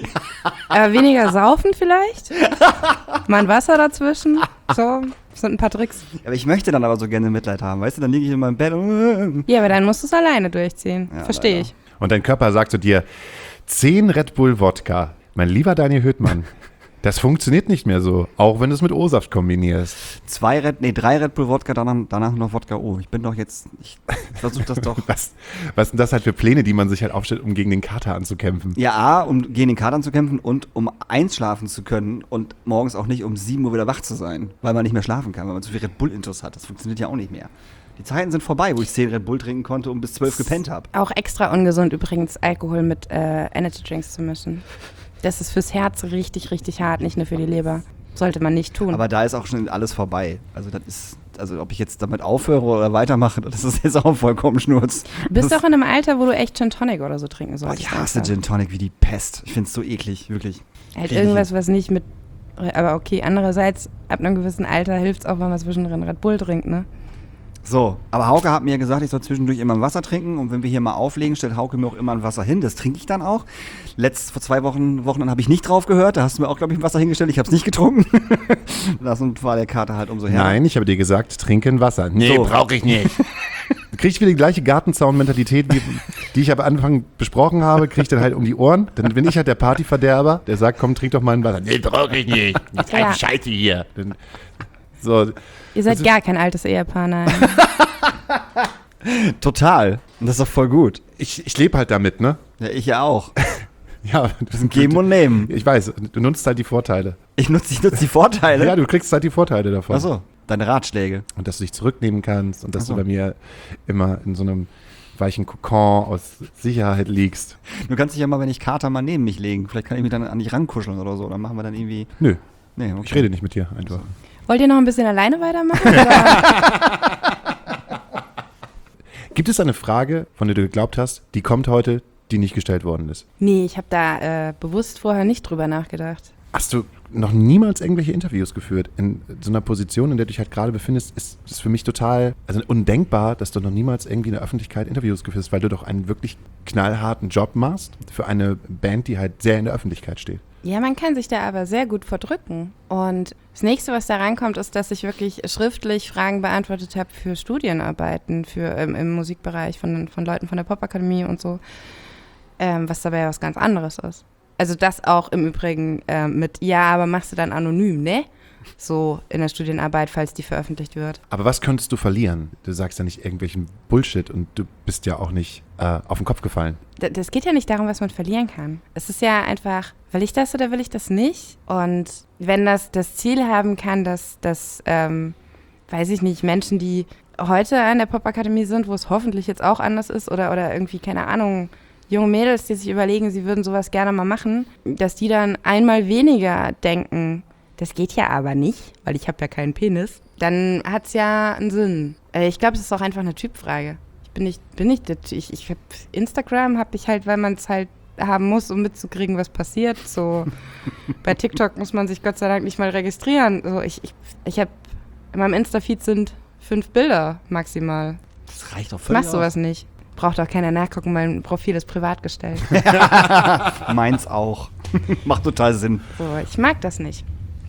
aber weniger saufen vielleicht? Mal ein Wasser dazwischen? So, das sind ein paar Tricks. Aber ich möchte dann aber so gerne Mitleid haben. Weißt du, dann liege ich in meinem Bett und Ja, aber dann musst du es alleine durchziehen. Ja, Verstehe leider. ich. Und dein Körper sagt zu dir, zehn Red Bull Wodka, mein lieber Daniel Hüttmann, das funktioniert nicht mehr so, auch wenn du es mit O-Saft kombinierst. zwei Red, nee, drei Red Bull Wodka, danach, danach noch Wodka O. Ich bin doch jetzt, ich versuche das doch. Was, was sind das halt für Pläne, die man sich halt aufstellt, um gegen den Kater anzukämpfen? Ja, A, um gegen den Katern zu kämpfen und um einschlafen zu können und morgens auch nicht um sieben Uhr wieder wach zu sein, weil man nicht mehr schlafen kann, weil man zu viel Red Bull-Intus hat. Das funktioniert ja auch nicht mehr. Die Zeiten sind vorbei, wo ich zehn Red Bull trinken konnte und bis zwölf gepennt habe. Auch extra ungesund übrigens, Alkohol mit äh, Energy Drinks zu mischen. Das ist fürs Herz richtig, richtig hart, nicht nur für die Leber. Sollte man nicht tun. Aber da ist auch schon alles vorbei. Also das ist, also ob ich jetzt damit aufhöre oder weitermache, das ist jetzt auch vollkommen Schnurz. du bist das, auch in einem Alter, wo du echt Gin Tonic oder so trinken boah, solltest. ich hasse einfach. Gin Tonic wie die Pest. Ich finde es so eklig, wirklich. Halt Krieg ich irgendwas, hin. was nicht mit. Aber okay, andererseits, ab einem gewissen Alter hilft es auch, wenn man zwischendrin Red Bull trinkt, ne? So, aber Hauke hat mir gesagt, ich soll zwischendurch immer ein Wasser trinken und wenn wir hier mal auflegen, stellt Hauke mir auch immer ein Wasser hin. Das trinke ich dann auch. Letzt, vor zwei Wochen, Wochen habe ich nicht drauf gehört. Da hast du mir auch, glaube ich, ein Wasser hingestellt. Ich habe es nicht getrunken. Das war der Kater halt umso härter. Nein, ich habe dir gesagt, trinken Wasser. Nee, So. brauche ich nicht. Kriege ich wieder die gleiche Gartenzaun-Mentalität, wie, die ich am Anfang besprochen habe, kriege ich dann halt um die Ohren. Dann bin ich halt der Partyverderber, der sagt, komm, trink doch mal ein Wasser. Nee, brauche ich nicht. Jetzt Ja. Scheiße hier. Dann, so, Ihr seid Also- gar kein altes Ehepaar, nein. Total. Und das ist doch voll gut. ich, ich lebe halt damit, ne? Ja, ich ja auch. Ja, das sind Geben und nehmen. Ich weiß, du nutzt halt die Vorteile. Ich nutze ich nutze die Vorteile. Ja, du kriegst halt die Vorteile davon. Achso, deine Ratschläge. Und dass du dich zurücknehmen kannst und dass Ach so. du bei mir immer in so einem weichen Kokon aus Sicherheit liegst. Du kannst dich ja mal, wenn ich Kater, mal neben mich legen. Vielleicht kann ich mich dann an dich rankuscheln oder so. Dann machen wir dann irgendwie. Nö, Nee, okay. ich rede nicht mit dir einfach. Wollt ihr noch ein bisschen alleine weitermachen? Oder? Gibt es eine Frage, von der du geglaubt hast, die kommt heute, die nicht gestellt worden ist? Nee, ich habe da äh, bewusst vorher nicht drüber nachgedacht. Hast du noch niemals irgendwelche Interviews geführt? In so einer Position, in der du dich halt gerade befindest, ist es für mich total also undenkbar, dass du noch niemals irgendwie in der Öffentlichkeit Interviews geführt hast, weil du doch einen wirklich knallharten Job machst für eine Band, die halt sehr in der Öffentlichkeit steht. Ja, man kann sich da aber sehr gut verdrücken. Und das nächste, was da reinkommt, ist, dass ich wirklich schriftlich Fragen beantwortet habe für Studienarbeiten für, ähm, im Musikbereich von, von Leuten von der Popakademie und so, ähm, was dabei ja was ganz anderes ist. Also das auch im Übrigen äh, mit, ja, aber machst du dann anonym, ne? So in der Studienarbeit, falls die veröffentlicht wird. Aber was könntest du verlieren? Du sagst ja nicht irgendwelchen Bullshit und du bist ja auch nicht äh, auf den Kopf gefallen. D- das geht ja nicht darum, was man verlieren kann. Es ist ja einfach, will ich das oder will ich das nicht? Und wenn das das Ziel haben kann, dass, dass ähm, weiß ich nicht, Menschen, die heute an der Popakademie sind, wo es hoffentlich jetzt auch anders ist oder, oder irgendwie, keine Ahnung, junge Mädels, die sich überlegen, sie würden sowas gerne mal machen, dass die dann einmal weniger denken, das geht ja aber nicht, weil ich habe ja keinen Penis, dann hat es ja einen Sinn. Äh, ich glaube, es ist auch einfach eine Typfrage. Ich bin nicht, bin nicht, ich, ich hab Instagram habe ich halt, weil man es halt haben muss, um mitzukriegen, was passiert. So bei TikTok muss man sich Gott sei Dank nicht mal registrieren. So, ich ich, ich habe, in meinem Insta-Feed sind fünf Bilder maximal. Das reicht doch Ich völlig mach sowas nicht. Braucht auch keiner nachgucken, mein Profil ist privat gestellt. Meins auch. Macht total Sinn. So, ich mag das nicht.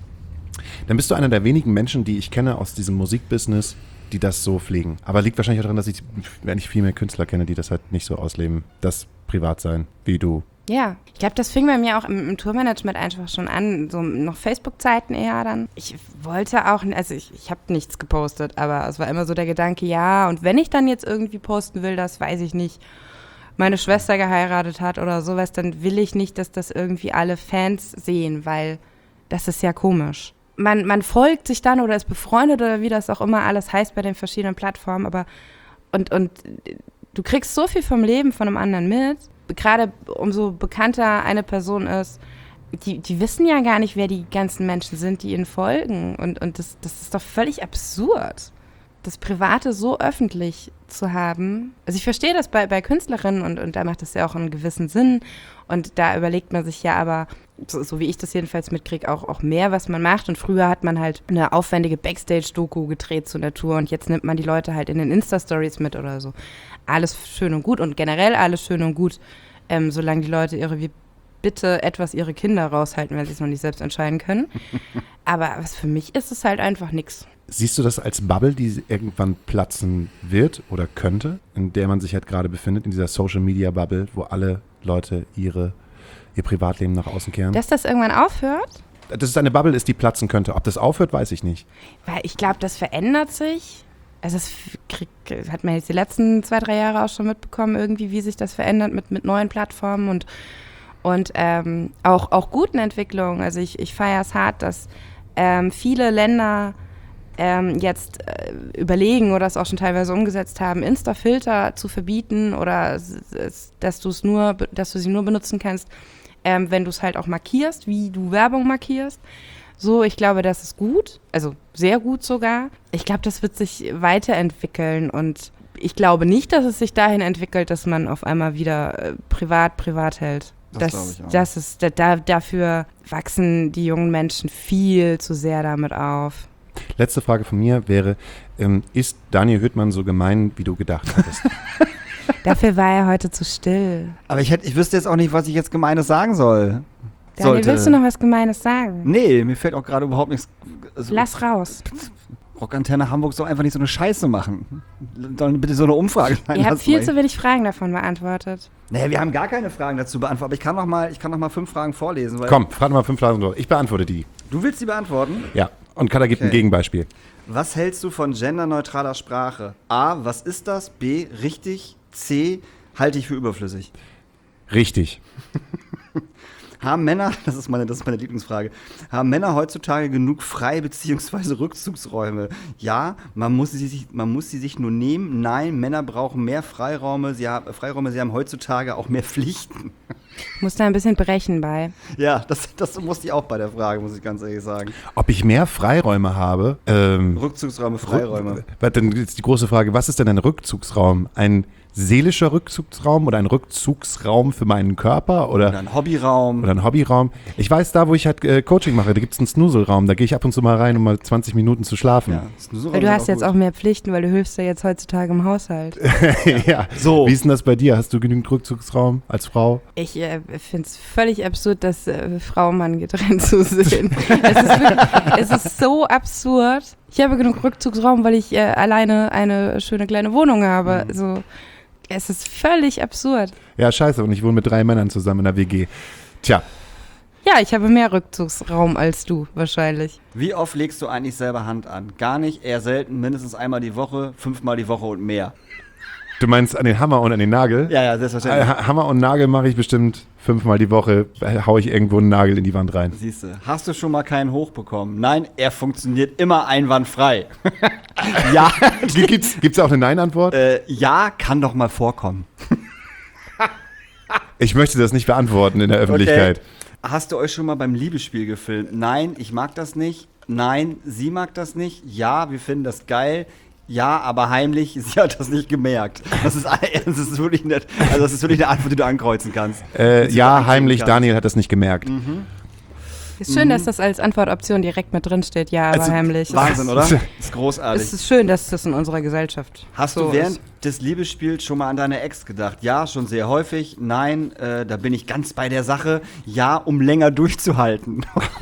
Dann bist du einer der wenigen Menschen, die ich kenne aus diesem Musikbusiness, die das so pflegen. Aber liegt wahrscheinlich auch daran, dass ich eigentlich viel mehr Künstler kenne, die das halt nicht so ausleben, das Privatsein, wie du. Ja, ich glaube, das fing bei mir auch im, im Tourmanagement einfach schon an, so noch Facebook-Zeiten eher dann. Ich wollte auch, also ich, ich habe nichts gepostet, aber es war immer so der Gedanke, ja, und wenn ich dann jetzt irgendwie posten will, das weiß ich nicht, meine Schwester geheiratet hat oder sowas, dann will ich nicht, dass das irgendwie alle Fans sehen, weil das ist ja komisch. Man, man folgt sich dann oder ist befreundet oder wie das auch immer alles heißt bei den verschiedenen Plattformen, aber und, und du kriegst so viel vom Leben von einem anderen mit, gerade umso bekannter eine Person ist, die, die wissen ja gar nicht, wer die ganzen Menschen sind, die ihnen folgen und, und das, das ist doch völlig absurd, das Private so öffentlich zu haben. Also ich verstehe das bei, bei Künstlerinnen und, und da macht das ja auch einen gewissen Sinn und da überlegt man sich ja aber, so, so wie ich das jedenfalls mitkriege, auch, auch mehr, was man macht. Und früher hat man halt eine aufwendige Backstage-Doku gedreht zu der Tour und jetzt nimmt man die Leute halt in den Insta-Stories mit oder so. Alles schön und gut und generell alles schön und gut, ähm, solange die Leute ihre, wie bitte etwas ihre Kinder raushalten, wenn sie es noch nicht selbst entscheiden können. Aber was für mich ist es halt einfach nichts. Siehst du das als Bubble, die irgendwann platzen wird oder könnte, in der man sich halt gerade befindet, in dieser Social-Media-Bubble, wo alle Leute ihre, ihr Privatleben nach außen kehren? Dass das irgendwann aufhört? Dass es eine Bubble ist, die platzen könnte. Ob das aufhört, weiß ich nicht. Weil ich glaube, das verändert sich. Also das krieg, hat man jetzt die letzten zwei, drei Jahre auch schon mitbekommen, irgendwie, wie sich das verändert mit, mit neuen Plattformen und, und ähm, auch, auch guten Entwicklungen. Also ich, ich feiere es hart, dass ähm, viele Länder ähm, jetzt äh, überlegen oder es auch schon teilweise umgesetzt haben, Insta-Filter zu verbieten oder s- s- dass du es nur, dass du sie nur benutzen kannst, ähm, wenn du es halt auch markierst, wie du Werbung markierst. So, ich glaube, das ist gut, also sehr gut sogar. Ich glaube, das wird sich weiterentwickeln und ich glaube nicht, dass es sich dahin entwickelt, dass man auf einmal wieder äh, privat privat hält. Das glaube ich auch. Das ist, da, da, dafür wachsen die jungen Menschen viel zu sehr damit auf. Letzte Frage von mir wäre, ähm, ist Daniel Hüttmann so gemein, wie du gedacht hattest? Dafür war er heute zu still. Aber ich, hätte, ich wüsste jetzt auch nicht, was ich jetzt Gemeines sagen soll. Daniel, Sollte. willst du noch was Gemeines sagen? Nee, mir fällt auch gerade überhaupt nichts. Also, Lass raus. Rockantenne Hamburg soll einfach nicht so eine Scheiße machen. Sollen bitte so eine Umfrage sein Ihr habt lassen, viel weil- zu wenig Fragen davon beantwortet. Nee, wir haben gar keine Fragen dazu beantwortet. Aber ich kann noch mal, ich kann noch mal fünf Fragen vorlesen. Weil Komm, frag mal fünf Fragen durch. Ich beantworte die. Du willst sie beantworten? Ja, und Kada gibt ein Okay. Gegenbeispiel. Was hältst du von genderneutraler Sprache? A, was ist das? B, richtig? C, halte ich für überflüssig? Richtig. Haben Männer, das ist meine, das ist meine Lieblingsfrage, haben Männer heutzutage genug Frei- bzw. Rückzugsräume? Ja, man muss, sie sich, man muss sie sich nur nehmen. Nein, Männer brauchen mehr Freiräume. Sie haben, Freiräume, sie haben heutzutage auch mehr Pflichten. Ich muss da ein bisschen brechen bei. Ja, das, das musste ich auch bei der Frage, muss ich ganz ehrlich sagen. Ob ich mehr Freiräume habe? Ähm, Rückzugsräume, Freiräume. Rück- Dann ist die große Frage, was ist denn ein Rückzugsraum? Ein seelischer Rückzugsraum oder ein Rückzugsraum für meinen Körper oder, Oder ein Hobbyraum. oder ein Hobbyraum? Ich weiß, da wo ich halt äh, Coaching mache, da gibt es einen Snoozelraum, da gehe ich ab und zu mal rein, um mal zwanzig Minuten zu schlafen. Ja, Snooze-Raum Weil du ist hast jetzt gut. auch mehr Pflichten, weil du hilfst ja jetzt heutzutage im Haushalt. Ja. So. Wie ist denn das bei dir? Hast du genügend Rückzugsraum als Frau? Ich äh, finde es völlig absurd, das äh, Frau und Mann getrennt zu sehen. es, ist wirklich, es ist so absurd. Ich habe genug Rückzugsraum, weil ich äh, alleine eine schöne kleine Wohnung habe. Mhm. So, es ist völlig absurd. Ja, scheiße, und ich wohne mit drei Männern zusammen in der W G. Tja, Ja, ich habe mehr Rückzugsraum als du, wahrscheinlich. Wie oft legst du eigentlich selber Hand an? Gar nicht, eher selten, mindestens einmal die Woche, fünfmal die Woche und mehr. Du meinst an den Hammer und an den Nagel? Ja, ja, selbstverständlich. Äh, Hammer und Nagel mache ich bestimmt fünfmal die Woche, äh, hau ich irgendwo einen Nagel in die Wand rein. Siehst du, hast du schon mal keinen hochbekommen? Nein, er funktioniert immer einwandfrei. Ja. Gibt's, gibt's auch eine Nein-Antwort? Äh, ja, kann doch mal vorkommen. Ich möchte das nicht beantworten in der Öffentlichkeit. Okay. Hast du euch schon mal beim Liebesspiel gefilmt? Nein, ich mag das nicht. Nein, sie mag das nicht. Ja, wir finden das geil. Ja, aber heimlich, sie hat das nicht gemerkt. Das ist, das ist, wirklich, eine, also das ist wirklich eine Antwort, die du ankreuzen kannst. Äh, ja, heimlich, kannst. Daniel hat das nicht gemerkt. Mhm. Ist schön, mhm. dass das als Antwortoption direkt mit drin steht. Ja, aber also, heimlich. Wahnsinn, oder? Das ist großartig. Es ist schön, dass das in unserer Gesellschaft Hast so du während ist. des Liebesspiels schon mal an deine Ex gedacht? Ja, schon sehr häufig. Nein, äh, da bin ich ganz bei der Sache. Ja, um länger durchzuhalten.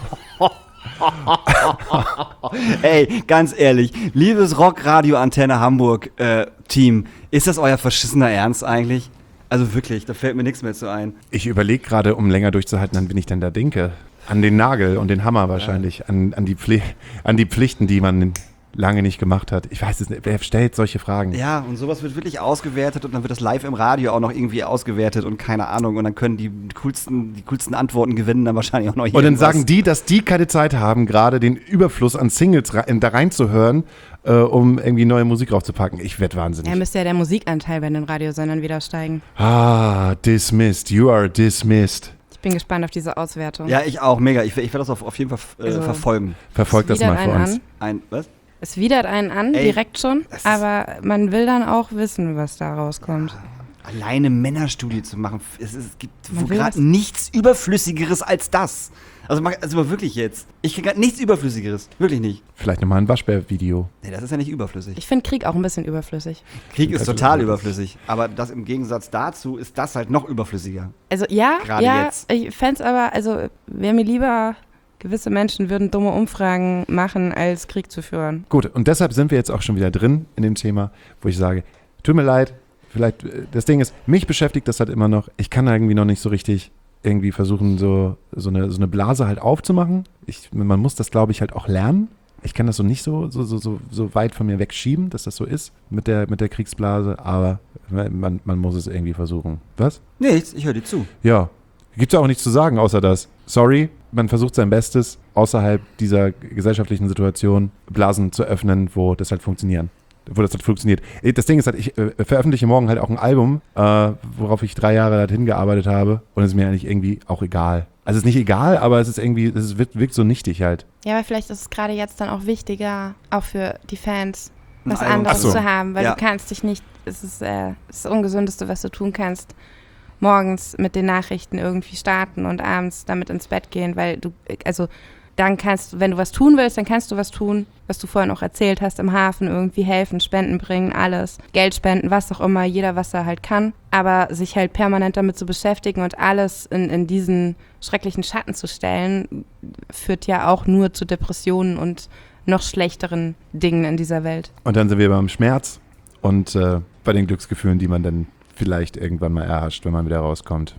Ey, ganz ehrlich, liebes Rockradio Antenne Hamburg äh, Team, ist das euer verschissener Ernst eigentlich? Also wirklich, da fällt mir nichts mehr zu ein. Ich überlege gerade, um länger durchzuhalten, an wen ich denn da denke. An den Nagel und den Hammer wahrscheinlich, ja. an, an, die Pfli- an die Pflichten, die man lange nicht gemacht hat. Ich weiß es nicht, wer stellt solche Fragen? Ja, und sowas wird wirklich ausgewertet und dann wird das live im Radio auch noch irgendwie ausgewertet und keine Ahnung. Und dann können die coolsten, die coolsten Antworten gewinnen dann wahrscheinlich auch noch irgendwas. Und dann sagen die, dass die keine Zeit haben, gerade den Überfluss an Singles rein, da reinzuhören, äh, um irgendwie neue Musik draufzupacken. Ich werde wahnsinnig. Ja, müsste ja der Musikanteil bei den Radiosendern wieder steigen. Ah, dismissed. You are dismissed. Ich bin gespannt auf diese Auswertung. Ja, ich auch, mega. Ich, ich werde das auf, auf jeden Fall äh, also, verfolgen. Verfolgt das mal für uns. An. Ein, was? Es widert einen an, Ey, direkt schon, aber man will dann auch wissen, was da rauskommt. Alleine Männerstudie zu machen, es, es gibt gerade nichts Überflüssigeres als das. Also, also mal wirklich jetzt. Ich kriege gerade nichts Überflüssigeres. Wirklich nicht. Vielleicht nochmal ein Waschbär-Video. Nee, das ist ja nicht überflüssig. Ich finde Krieg auch ein bisschen überflüssig. Krieg ist total überflüssig. Aber das im Gegensatz dazu ist das halt noch überflüssiger. Also ja, Gerade ja, jetzt. Ich fände es aber, also wäre mir lieber, gewisse Menschen würden dumme Umfragen machen, als Krieg zu führen. Gut, und deshalb sind wir jetzt auch schon wieder drin in dem Thema, wo ich sage, tut mir leid, vielleicht, das Ding ist, mich beschäftigt das halt immer noch. Ich kann irgendwie noch nicht so richtig irgendwie versuchen, so, so, eine, so eine Blase halt aufzumachen. Ich, man muss das, glaube ich, halt auch lernen. Ich kann das so nicht so, so, so, so, so weit von mir wegschieben, dass das so ist mit der, mit der Kriegsblase, aber man, man muss es irgendwie versuchen. Was? Nichts, ich höre dir zu. Ja, gibt es auch nichts zu sagen, außer das. Sorry, man versucht sein Bestes, außerhalb dieser gesellschaftlichen Situation Blasen zu öffnen, wo das halt funktionieren. Wo das halt funktioniert. Das Ding ist halt, ich äh, veröffentliche morgen halt auch ein Album, äh, worauf ich drei Jahre halt hingearbeitet habe und es ist mir eigentlich irgendwie auch egal. Also es ist nicht egal, aber es ist irgendwie, es wirkt, wirkt so nichtig halt. Ja, aber vielleicht ist es gerade jetzt dann auch wichtiger, auch für die Fans, was Ein Album. anderes So. zu haben, weil Ja. du kannst dich nicht, es ist äh, das Ungesündeste, was du tun kannst, morgens mit den Nachrichten irgendwie starten und abends damit ins Bett gehen, weil du, also dann kannst du, wenn du was tun willst, dann kannst du was tun, was du vorhin auch erzählt hast, im Hafen irgendwie helfen, Spenden bringen, alles, Geld spenden, was auch immer, jeder, was er halt kann. Aber sich halt permanent damit zu beschäftigen und alles in, in diesen schrecklichen Schatten zu stellen, führt ja auch nur zu Depressionen und noch schlechteren Dingen in dieser Welt. Und dann sind wir beim Schmerz und äh, bei den Glücksgefühlen, die man dann vielleicht irgendwann mal erhascht, wenn man wieder rauskommt.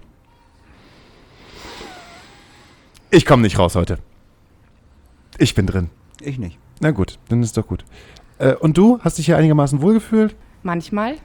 Ich komme nicht raus heute. Ich bin drin. Ich nicht. Na gut, dann ist doch gut. Äh, und du, hast dich hier einigermaßen wohlgefühlt? Manchmal.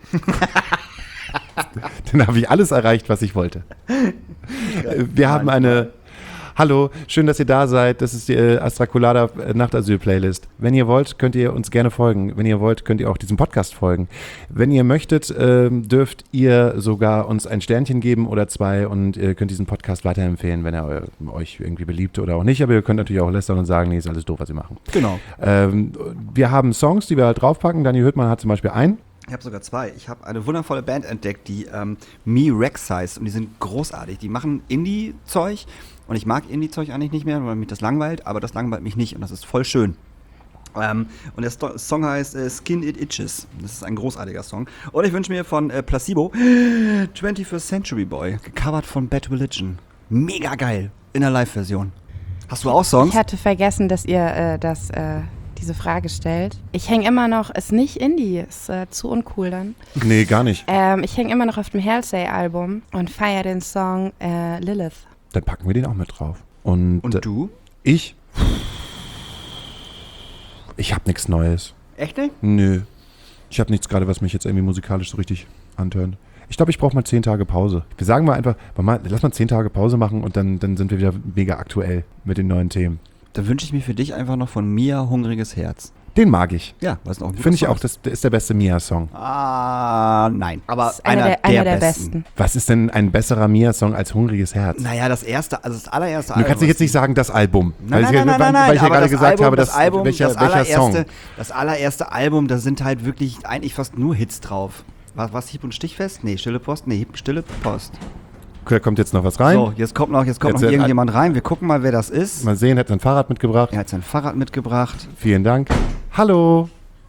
Dann habe ich alles erreicht, was ich wollte. Äh, Wir haben eine... Hallo, schön, dass ihr da seid. Das ist die äh, Astra Colada äh, Nachtasyl-Playlist. Wenn ihr wollt, könnt ihr uns gerne folgen. Wenn ihr wollt, könnt ihr auch diesem Podcast folgen. Wenn ihr möchtet, ähm, dürft ihr sogar uns ein Sternchen geben oder zwei und ihr könnt diesen Podcast weiterempfehlen, wenn er eu- euch irgendwie beliebt oder auch nicht. Aber ihr könnt natürlich auch lästern und sagen, nee, ist alles doof, was sie machen. Genau. Ähm, wir haben Songs, die wir halt draufpacken. Daniel Hüttmann hat zum Beispiel einen. Ich habe sogar zwei. Ich habe eine wundervolle Band entdeckt, die ähm, Me Rex heißt und die sind großartig. Die machen Indie-Zeug und ich mag Indie-Zeug eigentlich nicht mehr, weil mich das langweilt, aber das langweilt mich nicht und das ist voll schön. Ähm, und der Sto- Song heißt äh, Skin It Itches. Das ist ein großartiger Song. Und ich wünsche mir von äh, Placebo twenty-first Century Boy, gecovert von Bad Religion. Mega geil, in der Live-Version. Hast du auch Songs? Ich hatte vergessen, dass ihr äh, das, äh, diese Frage stellt. Ich hänge immer noch, ist nicht Indie, ist äh, zu uncool dann. Nee, gar nicht. Ähm, ich hänge immer noch auf dem Halsey-Album und feiere den Song äh, Lilith. Dann packen wir den auch mit drauf. Und, Und äh, du? ich? Ich habe nichts Neues. Echt nicht? Nö. Ich habe nichts gerade, was mich jetzt irgendwie musikalisch so richtig antörnt. Ich glaube, ich brauche mal zehn Tage Pause. Wir sagen mal einfach, mal, lass mal zehn Tage Pause machen und dann, dann sind wir wieder mega aktuell mit den neuen Themen. Da wünsche ich mir für dich einfach noch von Mia Hungriges Herz. Den mag ich. Ja, was auch ein Finde ich guter auch, Song das ist der beste Mia-Song. ist. Ah, nein. Aber Das ist einer, der, einer der besten. Was ist denn ein besserer Mia-Song als Hungriges Herz? Naja, das erste, also das allererste Du kannst nicht jetzt nicht sagen, das Album. Nein, weil nein, ich, nein, nein, weil nein, ich ja aber gerade das gesagt Album, habe, das dass, Album, welcher, das welcher allererste, Song. das allererste Album, da sind halt wirklich eigentlich fast nur Hits drauf. Was, was Hieb- und Stichfest? Nee, Stille Post? Nee, Hieb- Stille Post. Okay, kommt jetzt noch was rein. So, jetzt kommt noch, jetzt kommt Jetzt noch wird- irgendjemand rein. Wir gucken mal, wer das ist. Mal sehen, hat sein Fahrrad mitgebracht. Er hat sein Fahrrad mitgebracht. Vielen Dank. Hallo.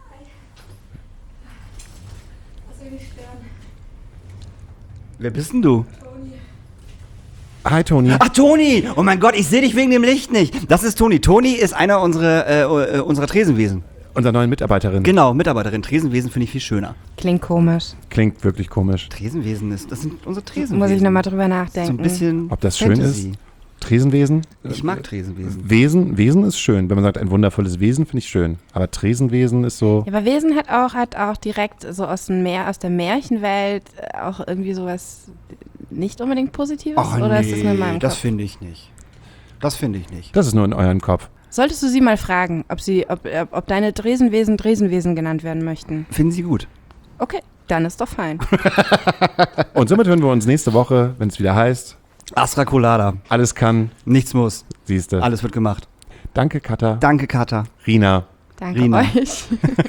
Wer bist denn du? Hi, Toni. Ach, Toni! Oh mein Gott, ich sehe dich wegen dem Licht nicht. Das ist Toni. Toni ist einer unserer, äh, äh, unserer Tresenwesen. Unserer neuen Mitarbeiterin. Genau, Mitarbeiterin. Tresenwesen finde ich viel schöner. Klingt komisch. Klingt wirklich komisch. Tresenwesen ist, das sind unsere Tresenwesen. Muss ich nochmal drüber So nachdenken. ein bisschen Ob das schön Fantasy. ist? Tresenwesen? Ich mag Tresenwesen. Wesen, Wesen ist schön. Wenn man sagt, ein wundervolles Wesen, finde ich schön. Aber Tresenwesen ist so. Ja, aber Wesen hat auch, hat auch direkt so aus, dem Meer, aus der Märchenwelt äh, auch irgendwie sowas nicht unbedingt Positives? Ach oder ist das nur in meinem nee, das Kopf? finde ich nicht. Das finde ich nicht. Das ist nur in eurem Kopf. Solltest du sie mal fragen, ob, sie, ob, ob, ob deine Tresenwesen Tresenwesen genannt werden möchten? Finden Sie gut. Okay, dann ist doch fein. Und somit hören wir uns nächste Woche, wenn es wieder heißt, Astra Colada. alles kann, Nichts muss. siehst du. Alles wird gemacht. Danke, Katha. Danke, Kata. Rina. Danke Rina. euch.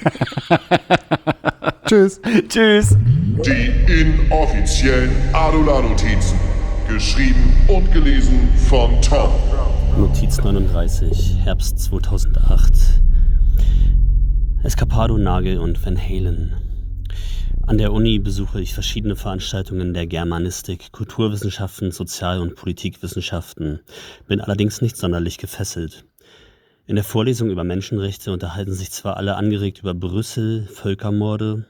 Tschüss. Tschüss. Die inoffiziellen Adula-Notizen. Geschrieben und gelesen von Tom. Notiz neununddreißig, Herbst zweitausendacht. Escapado, Nagel und Van Halen. An der Uni besuche ich verschiedene Veranstaltungen der Germanistik, Kulturwissenschaften, Sozial- und Politikwissenschaften, bin allerdings nicht sonderlich gefesselt. In der Vorlesung über Menschenrechte unterhalten sich zwar alle angeregt über Brüssel, Völkermorde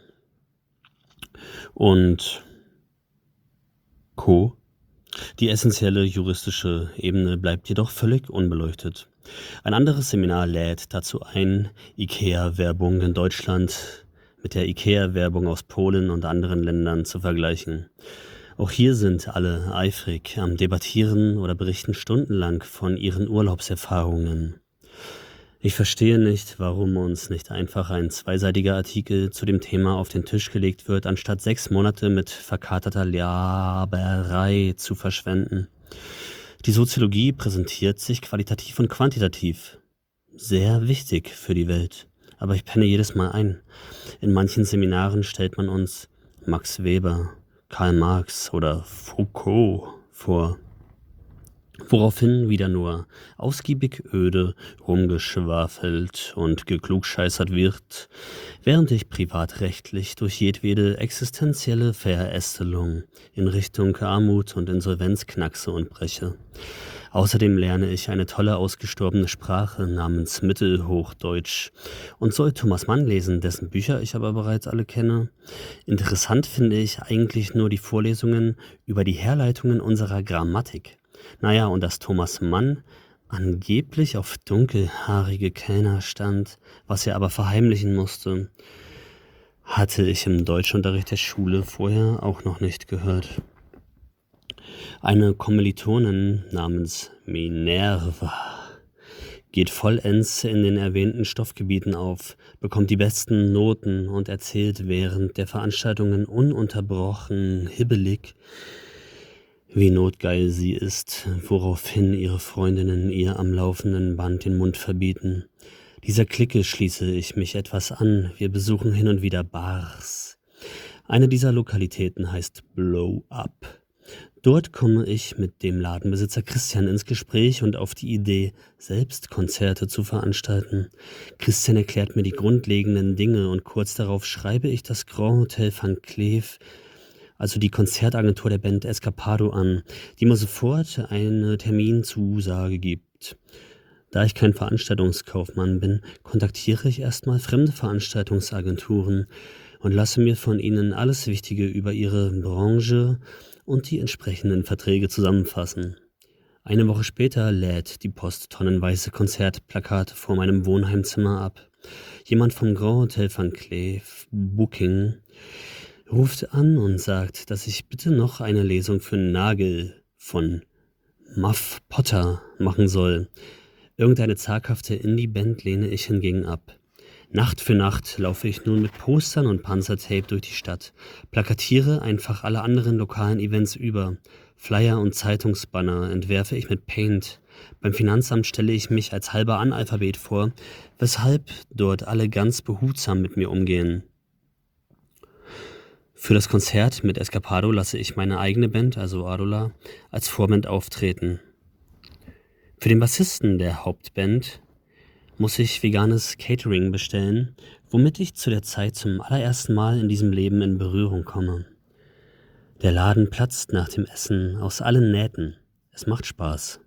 und Co. Die essentielle juristische Ebene bleibt jedoch völlig unbeleuchtet. Ein anderes Seminar lädt dazu ein, IKEA-Werbung in Deutschland mit der IKEA-Werbung aus Polen und anderen Ländern zu vergleichen. Auch hier sind alle eifrig am Debattieren oder berichten stundenlang von ihren Urlaubserfahrungen. Ich verstehe nicht, warum uns nicht einfach ein zweiseitiger Artikel zu dem Thema auf den Tisch gelegt wird, anstatt sechs Monate mit verkaterter Laberei zu verschwenden. Die Soziologie präsentiert sich qualitativ und quantitativ. Sehr wichtig für die Welt. Aber ich penne jedes Mal ein. In manchen Seminaren stellt man uns Max Weber, Karl Marx oder Foucault vor. Woraufhin wieder nur ausgiebig öde rumgeschwafelt und geklugscheißert wird, während ich privatrechtlich durch jedwede existenzielle Verästelung in Richtung Armut und Insolvenz knackse und breche. Außerdem lerne ich eine tolle ausgestorbene Sprache namens Mittelhochdeutsch und soll Thomas Mann lesen, dessen Bücher ich aber bereits alle kenne. Interessant finde ich eigentlich nur die Vorlesungen über die Herleitungen unserer Grammatik. Naja, und dass Thomas Mann angeblich auf dunkelhaarige Kellner stand, was er aber verheimlichen musste, hatte ich im Deutschunterricht der Schule vorher auch noch nicht gehört. Eine Kommilitonin namens Minerva geht vollends in den erwähnten Stoffgebieten auf, bekommt die besten Noten und erzählt während der Veranstaltungen ununterbrochen hibbelig, wie notgeil sie ist, woraufhin ihre Freundinnen ihr am laufenden Band den Mund verbieten. Dieser Clique schließe ich mich etwas an. Wir besuchen hin und wieder Bars. Eine dieser Lokalitäten heißt Blow Up. Dort komme ich mit dem Ladenbesitzer Christian ins Gespräch und auf die Idee, selbst Konzerte zu veranstalten. Christian erklärt mir die grundlegenden Dinge und kurz darauf schreibe ich das Grand Hotel Van Cleef, also die Konzertagentur der Band Escapado, an, die mir sofort eine Terminzusage gibt. Da ich kein Veranstaltungskaufmann bin, kontaktiere ich erstmal fremde Veranstaltungsagenturen und lasse mir von ihnen alles Wichtige über ihre Branche und die entsprechenden Verträge zusammenfassen. Eine Woche später lädt die Post tonnenweise Konzertplakate vor meinem Wohnheimzimmer ab. Jemand vom Grand Hotel Van Cleef Booking ruft an und sagt, dass ich bitte noch eine Lesung für Nagel von Muff Potter machen soll. Irgendeine zaghafte Indie-Band lehne ich hingegen ab. Nacht für Nacht laufe ich nun mit Postern und Panzertape durch die Stadt, plakatiere einfach alle anderen lokalen Events über. Flyer und Zeitungsbanner entwerfe ich mit Paint. Beim Finanzamt stelle ich mich als halber Analphabet vor, weshalb dort alle ganz behutsam mit mir umgehen. Für das Konzert mit Escapado lasse ich meine eigene Band, also Adola, als Vorband auftreten. Für den Bassisten der Hauptband muss ich veganes Catering bestellen, womit ich zu der Zeit zum allerersten Mal in diesem Leben in Berührung komme. Der Laden platzt nach dem Essen aus allen Nähten. Es macht Spaß.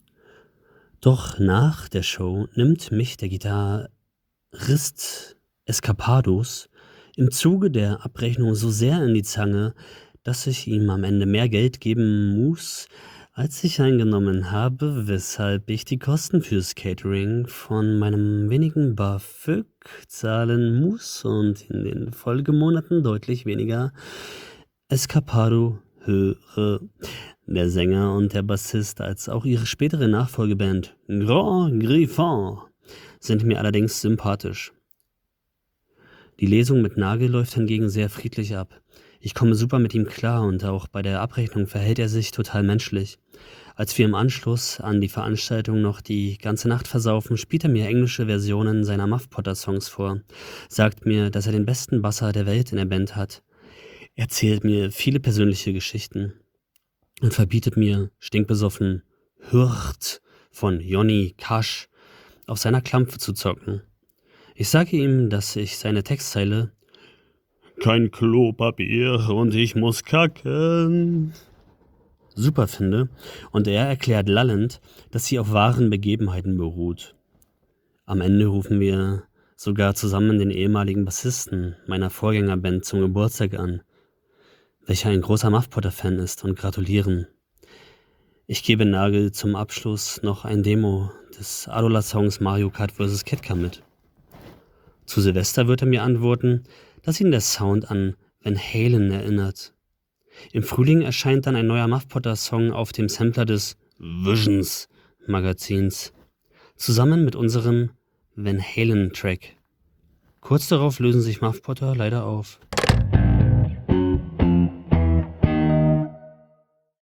Doch nach der Show nimmt mich der Gitarrist Escapados im Zuge der Abrechnung so sehr in die Zange, dass ich ihm am Ende mehr Geld geben muss, als ich eingenommen habe, weshalb ich die Kosten fürs Catering von meinem wenigen BAföG zahlen muss und in den Folgemonaten deutlich weniger Escapado höre. Der Sänger und der Bassist als auch ihre spätere Nachfolgeband Grand Griffon sind mir allerdings sympathisch. Die Lesung mit Nagel läuft hingegen sehr friedlich ab. Ich komme super mit ihm klar und auch bei der Abrechnung verhält er sich total menschlich. Als wir im Anschluss an die Veranstaltung noch die ganze Nacht versaufen, spielt er mir englische Versionen seiner Muff Potter Songs vor, sagt mir, dass er den besten Basser der Welt in der Band hat, erzählt mir viele persönliche Geschichten und verbietet mir, stinkbesoffen, Hürt von Johnny Cash auf seiner Klampfe zu zocken. Ich sage ihm, dass ich seine Textzeile „Kein Klopapier und ich muss kacken" super finde und er erklärt lallend, dass sie auf wahren Begebenheiten beruht. Am Ende rufen wir sogar zusammen den ehemaligen Bassisten meiner Vorgängerband zum Geburtstag an, welcher ein großer Muff Potter-Fan ist, und gratulieren. Ich gebe Nagel zum Abschluss noch ein Demo des Adola-Songs Mario Kart versus. Ketka mit. Zu Silvester wird er mir antworten, dass ihn der Sound an Van Halen erinnert. Im Frühling erscheint dann ein neuer Muff Potter-Song auf dem Sampler des Visions Magazins, zusammen mit unserem Van Halen-Track. Kurz darauf lösen sich Muff Potter leider auf.